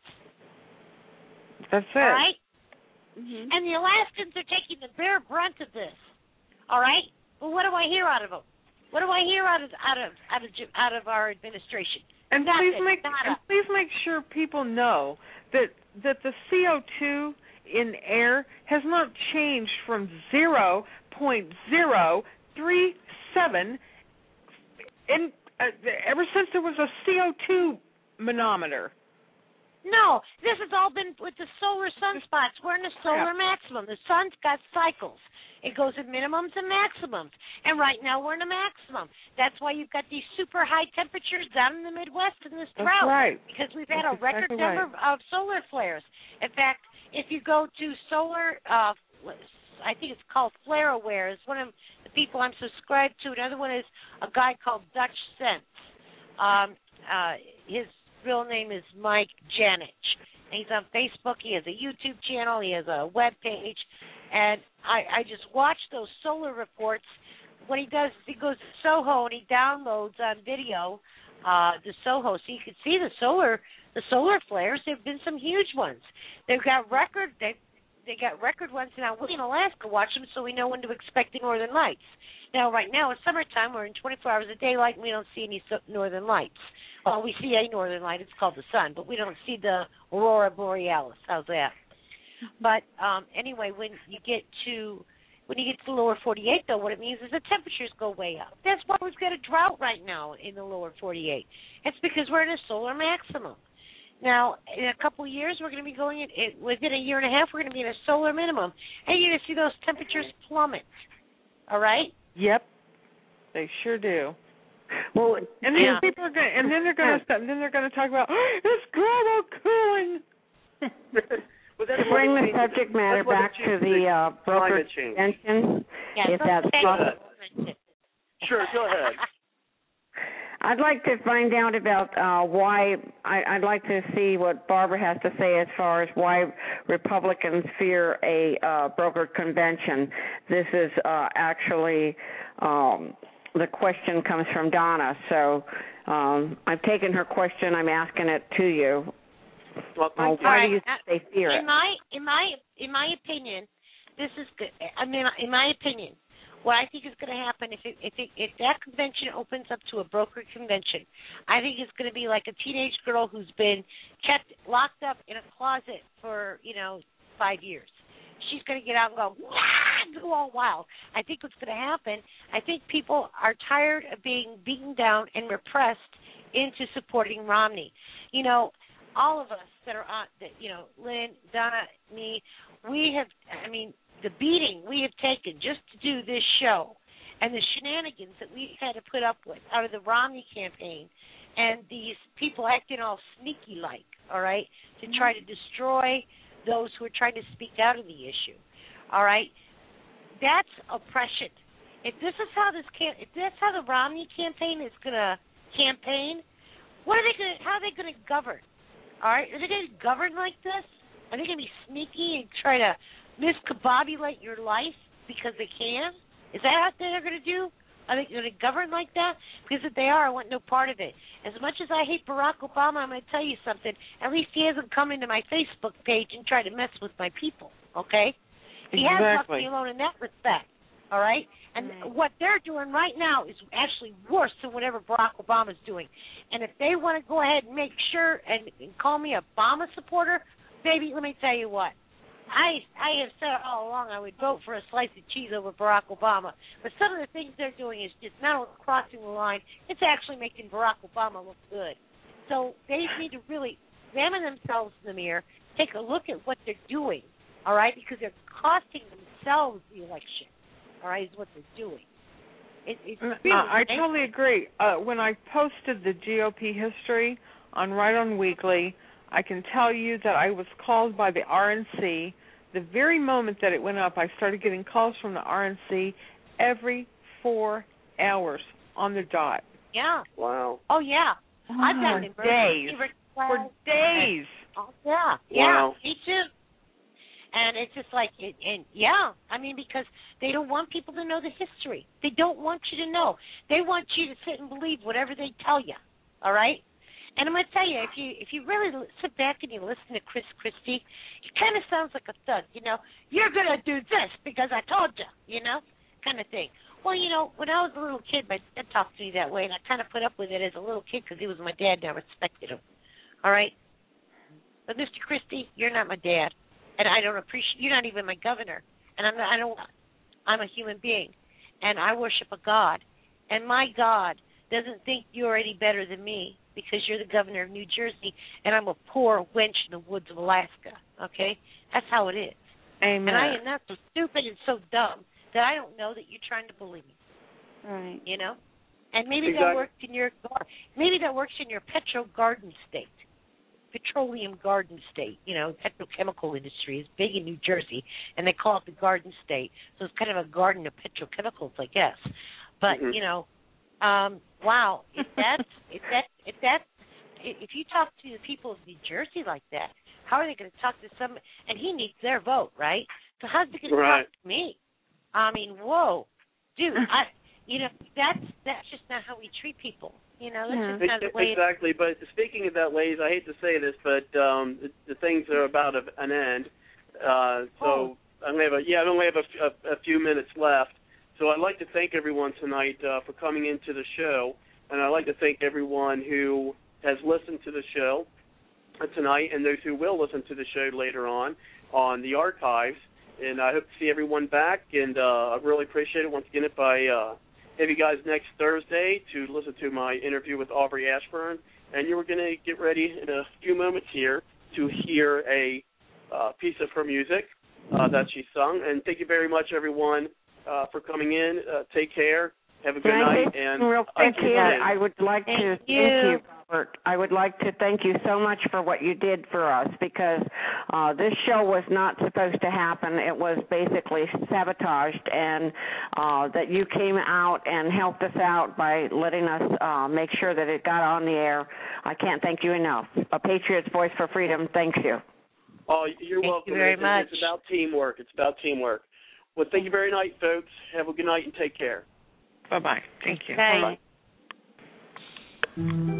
That's it. All right. Mm-hmm. And the Alaskans are taking the bare brunt of this. All right. Well, what do I hear out of them? What do I hear out of out of out of out of our administration? And Nothing, please make and please make sure people know that that the C O two in air has not changed from zero point zero three seven in uh, ever since there was a C O two manometer. No, this has all been with the solar sunspots. We're in a solar yeah. maximum. The sun's got cycles. It goes in minimums and maximums. And right now we're in a maximum. That's why you've got these super high temperatures down in the Midwest in this drought. That's right. Because we've had That's a record exactly number right. of solar flares. In fact, if you go to solar, uh, I think it's called Flare Aware. It's one of the people I'm subscribed to. Another one is a guy called Dutch Sense. Um, uh, his real name is Mike Janich. And he's on Facebook. He has a YouTube channel. He has a web page. And I, I just watch those solar reports. What he does is he goes to Soho and he downloads on video uh, the Soho, so you can see the solar the solar flares. There have been some huge ones. They've got record they they got record ones now. We in Alaska watch them, so we know when to expect the northern lights. Now, right now in summertime, we're in twenty-four hours of daylight, and we don't see any northern lights. Well, we see a northern light. It's called the sun, but we don't see the aurora borealis. How's that? But um, anyway, when you get to when you get to the lower forty-eight, though, what it means is the temperatures go way up. That's why we've got a drought right now in the lower forty-eight. It's because we're in a solar maximum. Now, in a couple of years, we're going to be going in, it, within a year and a half, we're going to be in a solar minimum, and you're going to see those temperatures plummet. All right? Yep, they sure do. Well, and then yeah. people are going, and then they're going to, and then they're going to talk about oh, it's global cooling. Well, to bring the subject matter back to the uh, broker convention, yes, if that's possible. Sure, go ahead. I'd like to find out about uh, why, I, I'd like to see what Barbara has to say as far as why Republicans fear a uh, brokered convention. This is uh, actually, um, the question comes from Donna, so um, I've taken her question, I'm asking it to you. Well, uh, why do you think they fear in it? My, in, my, in my opinion, this is good. I mean, in my opinion, what I think is going to happen if it, if it, if that convention opens up to a brokered convention, I think it's going to be like a teenage girl who's been kept locked up in a closet for, you know, five years. She's going to get out and go, Wah! go all wild. I think what's going to happen, I think people are tired of being beaten down and repressed into supporting Romney. You know, all of us that are on, that, you know, Lynn, Donna, me, we have, I mean, the beating we have taken just to do this show and the shenanigans that we've had to put up with out of the Romney campaign and these people acting all sneaky-like, all right, to try to destroy those who are trying to speak out of the issue, all right, that's oppression. If this is how this can, if that's how the Romney campaign is going to campaign, what are they going? How are they going to govern? All right, are they going to govern like this? Are they going to be sneaky and try to miscombobulate your life because they can? Is that what they're going to do? Are they going to govern like that? Because if they are, I want no part of it. As much as I hate Barack Obama, I'm going to tell you something. At least he hasn't come into my Facebook page and tried to mess with my people, okay? He exactly. has left me alone in that respect, all right? And right. what they're doing right now is actually worse than whatever Barack Obama's doing. And if they want to go ahead and make sure and, and call me a Obama supporter, baby, let me tell you what. I I have said all along I would vote for a slice of cheese over Barack Obama. But some of the things they're doing is just not only crossing the line, it's actually making Barack Obama look good. So they need to really examine themselves in the mirror, take a look at what they're doing, all right, because they're costing themselves the election, all right, is what they're doing. It, it's really uh, I totally agree. Uh, when I posted the G O P history on Right On Weekly, I can tell you that I was called by the R N C. The very moment that it went up, I started getting calls from the R N C every four hours on the dot. Yeah. Wow. Oh, yeah. Oh, I've got for days. For days. Oh, yeah. Yeah. Wow. Me too. And it's just like, it, and yeah, I mean, because they don't want people to know the history. They don't want you to know. They want you to sit and believe whatever they tell you, all right? And I'm going to tell you, if you if you really sit back and you listen to Chris Christie, he kind of sounds like a thug, you know. You're going to do this because I told you, you know, kind of thing. Well, you know, when I was a little kid, my dad talked to me that way, and I kind of put up with it as a little kid because he was my dad, and I respected him, all right? But Mister Christie, you're not my dad. And I don't appreciate, you're not even my governor. And I'm not, I don't, I'm a human being. And I worship a God. And my God doesn't think you're any better than me because you're the governor of New Jersey and I'm a poor wench in the woods of Alaska. Okay? That's how it is. Amen. And I am not so stupid and so dumb that I don't know that you're trying to believe. Right. You know? And maybe Exactly. that works in your, maybe that works in your petro garden state. Petroleum garden state, you know, petrochemical industry is big in New Jersey, and they call it the garden state. So it's kind of a garden of petrochemicals, I guess. But mm-hmm. you know, um, wow, if that's if that if that if you talk to the people of New Jersey like that, how are they going to talk to some? And he needs their vote, right? So how's he going to right. talk to me? I mean, whoa, dude, I, you know, that's that's just not how we treat people. You know, that's just not the way exactly. But speaking of that, ladies, I hate to say this, but um, the, the things are about an end. Uh, so oh. I only have a yeah, I only have a, a, a few minutes left. So I'd like to thank everyone tonight uh, for coming into the show, and I'd like to thank everyone who has listened to the show tonight, and those who will listen to the show later on on the archives. And I hope to see everyone back, and uh, I really appreciate it once again if I. Uh, have you guys next Thursday to listen to my interview with Aubrey Ashburn, and you were going to get ready in a few moments here to hear a uh, piece of her music uh, that she sung. And thank you very much, everyone, uh, for coming in. Uh, take care. Have a good Can night. I say And real quick here, I would like thank to you. thank you, Robert. I would like to thank you so much for what you did for us, because uh, this show was not supposed to happen. It was basically sabotaged, and uh, that you came out and helped us out by letting us uh, make sure that it got on the air. I can't thank you enough. A Patriot's Voice for Freedom, thanks you. Oh, you're thank welcome. You very it's, much. it's about teamwork. It's about teamwork. Well, thank you very much, folks. Have a good night and take care. Bye-bye. Thank you. Bye. Bye-bye.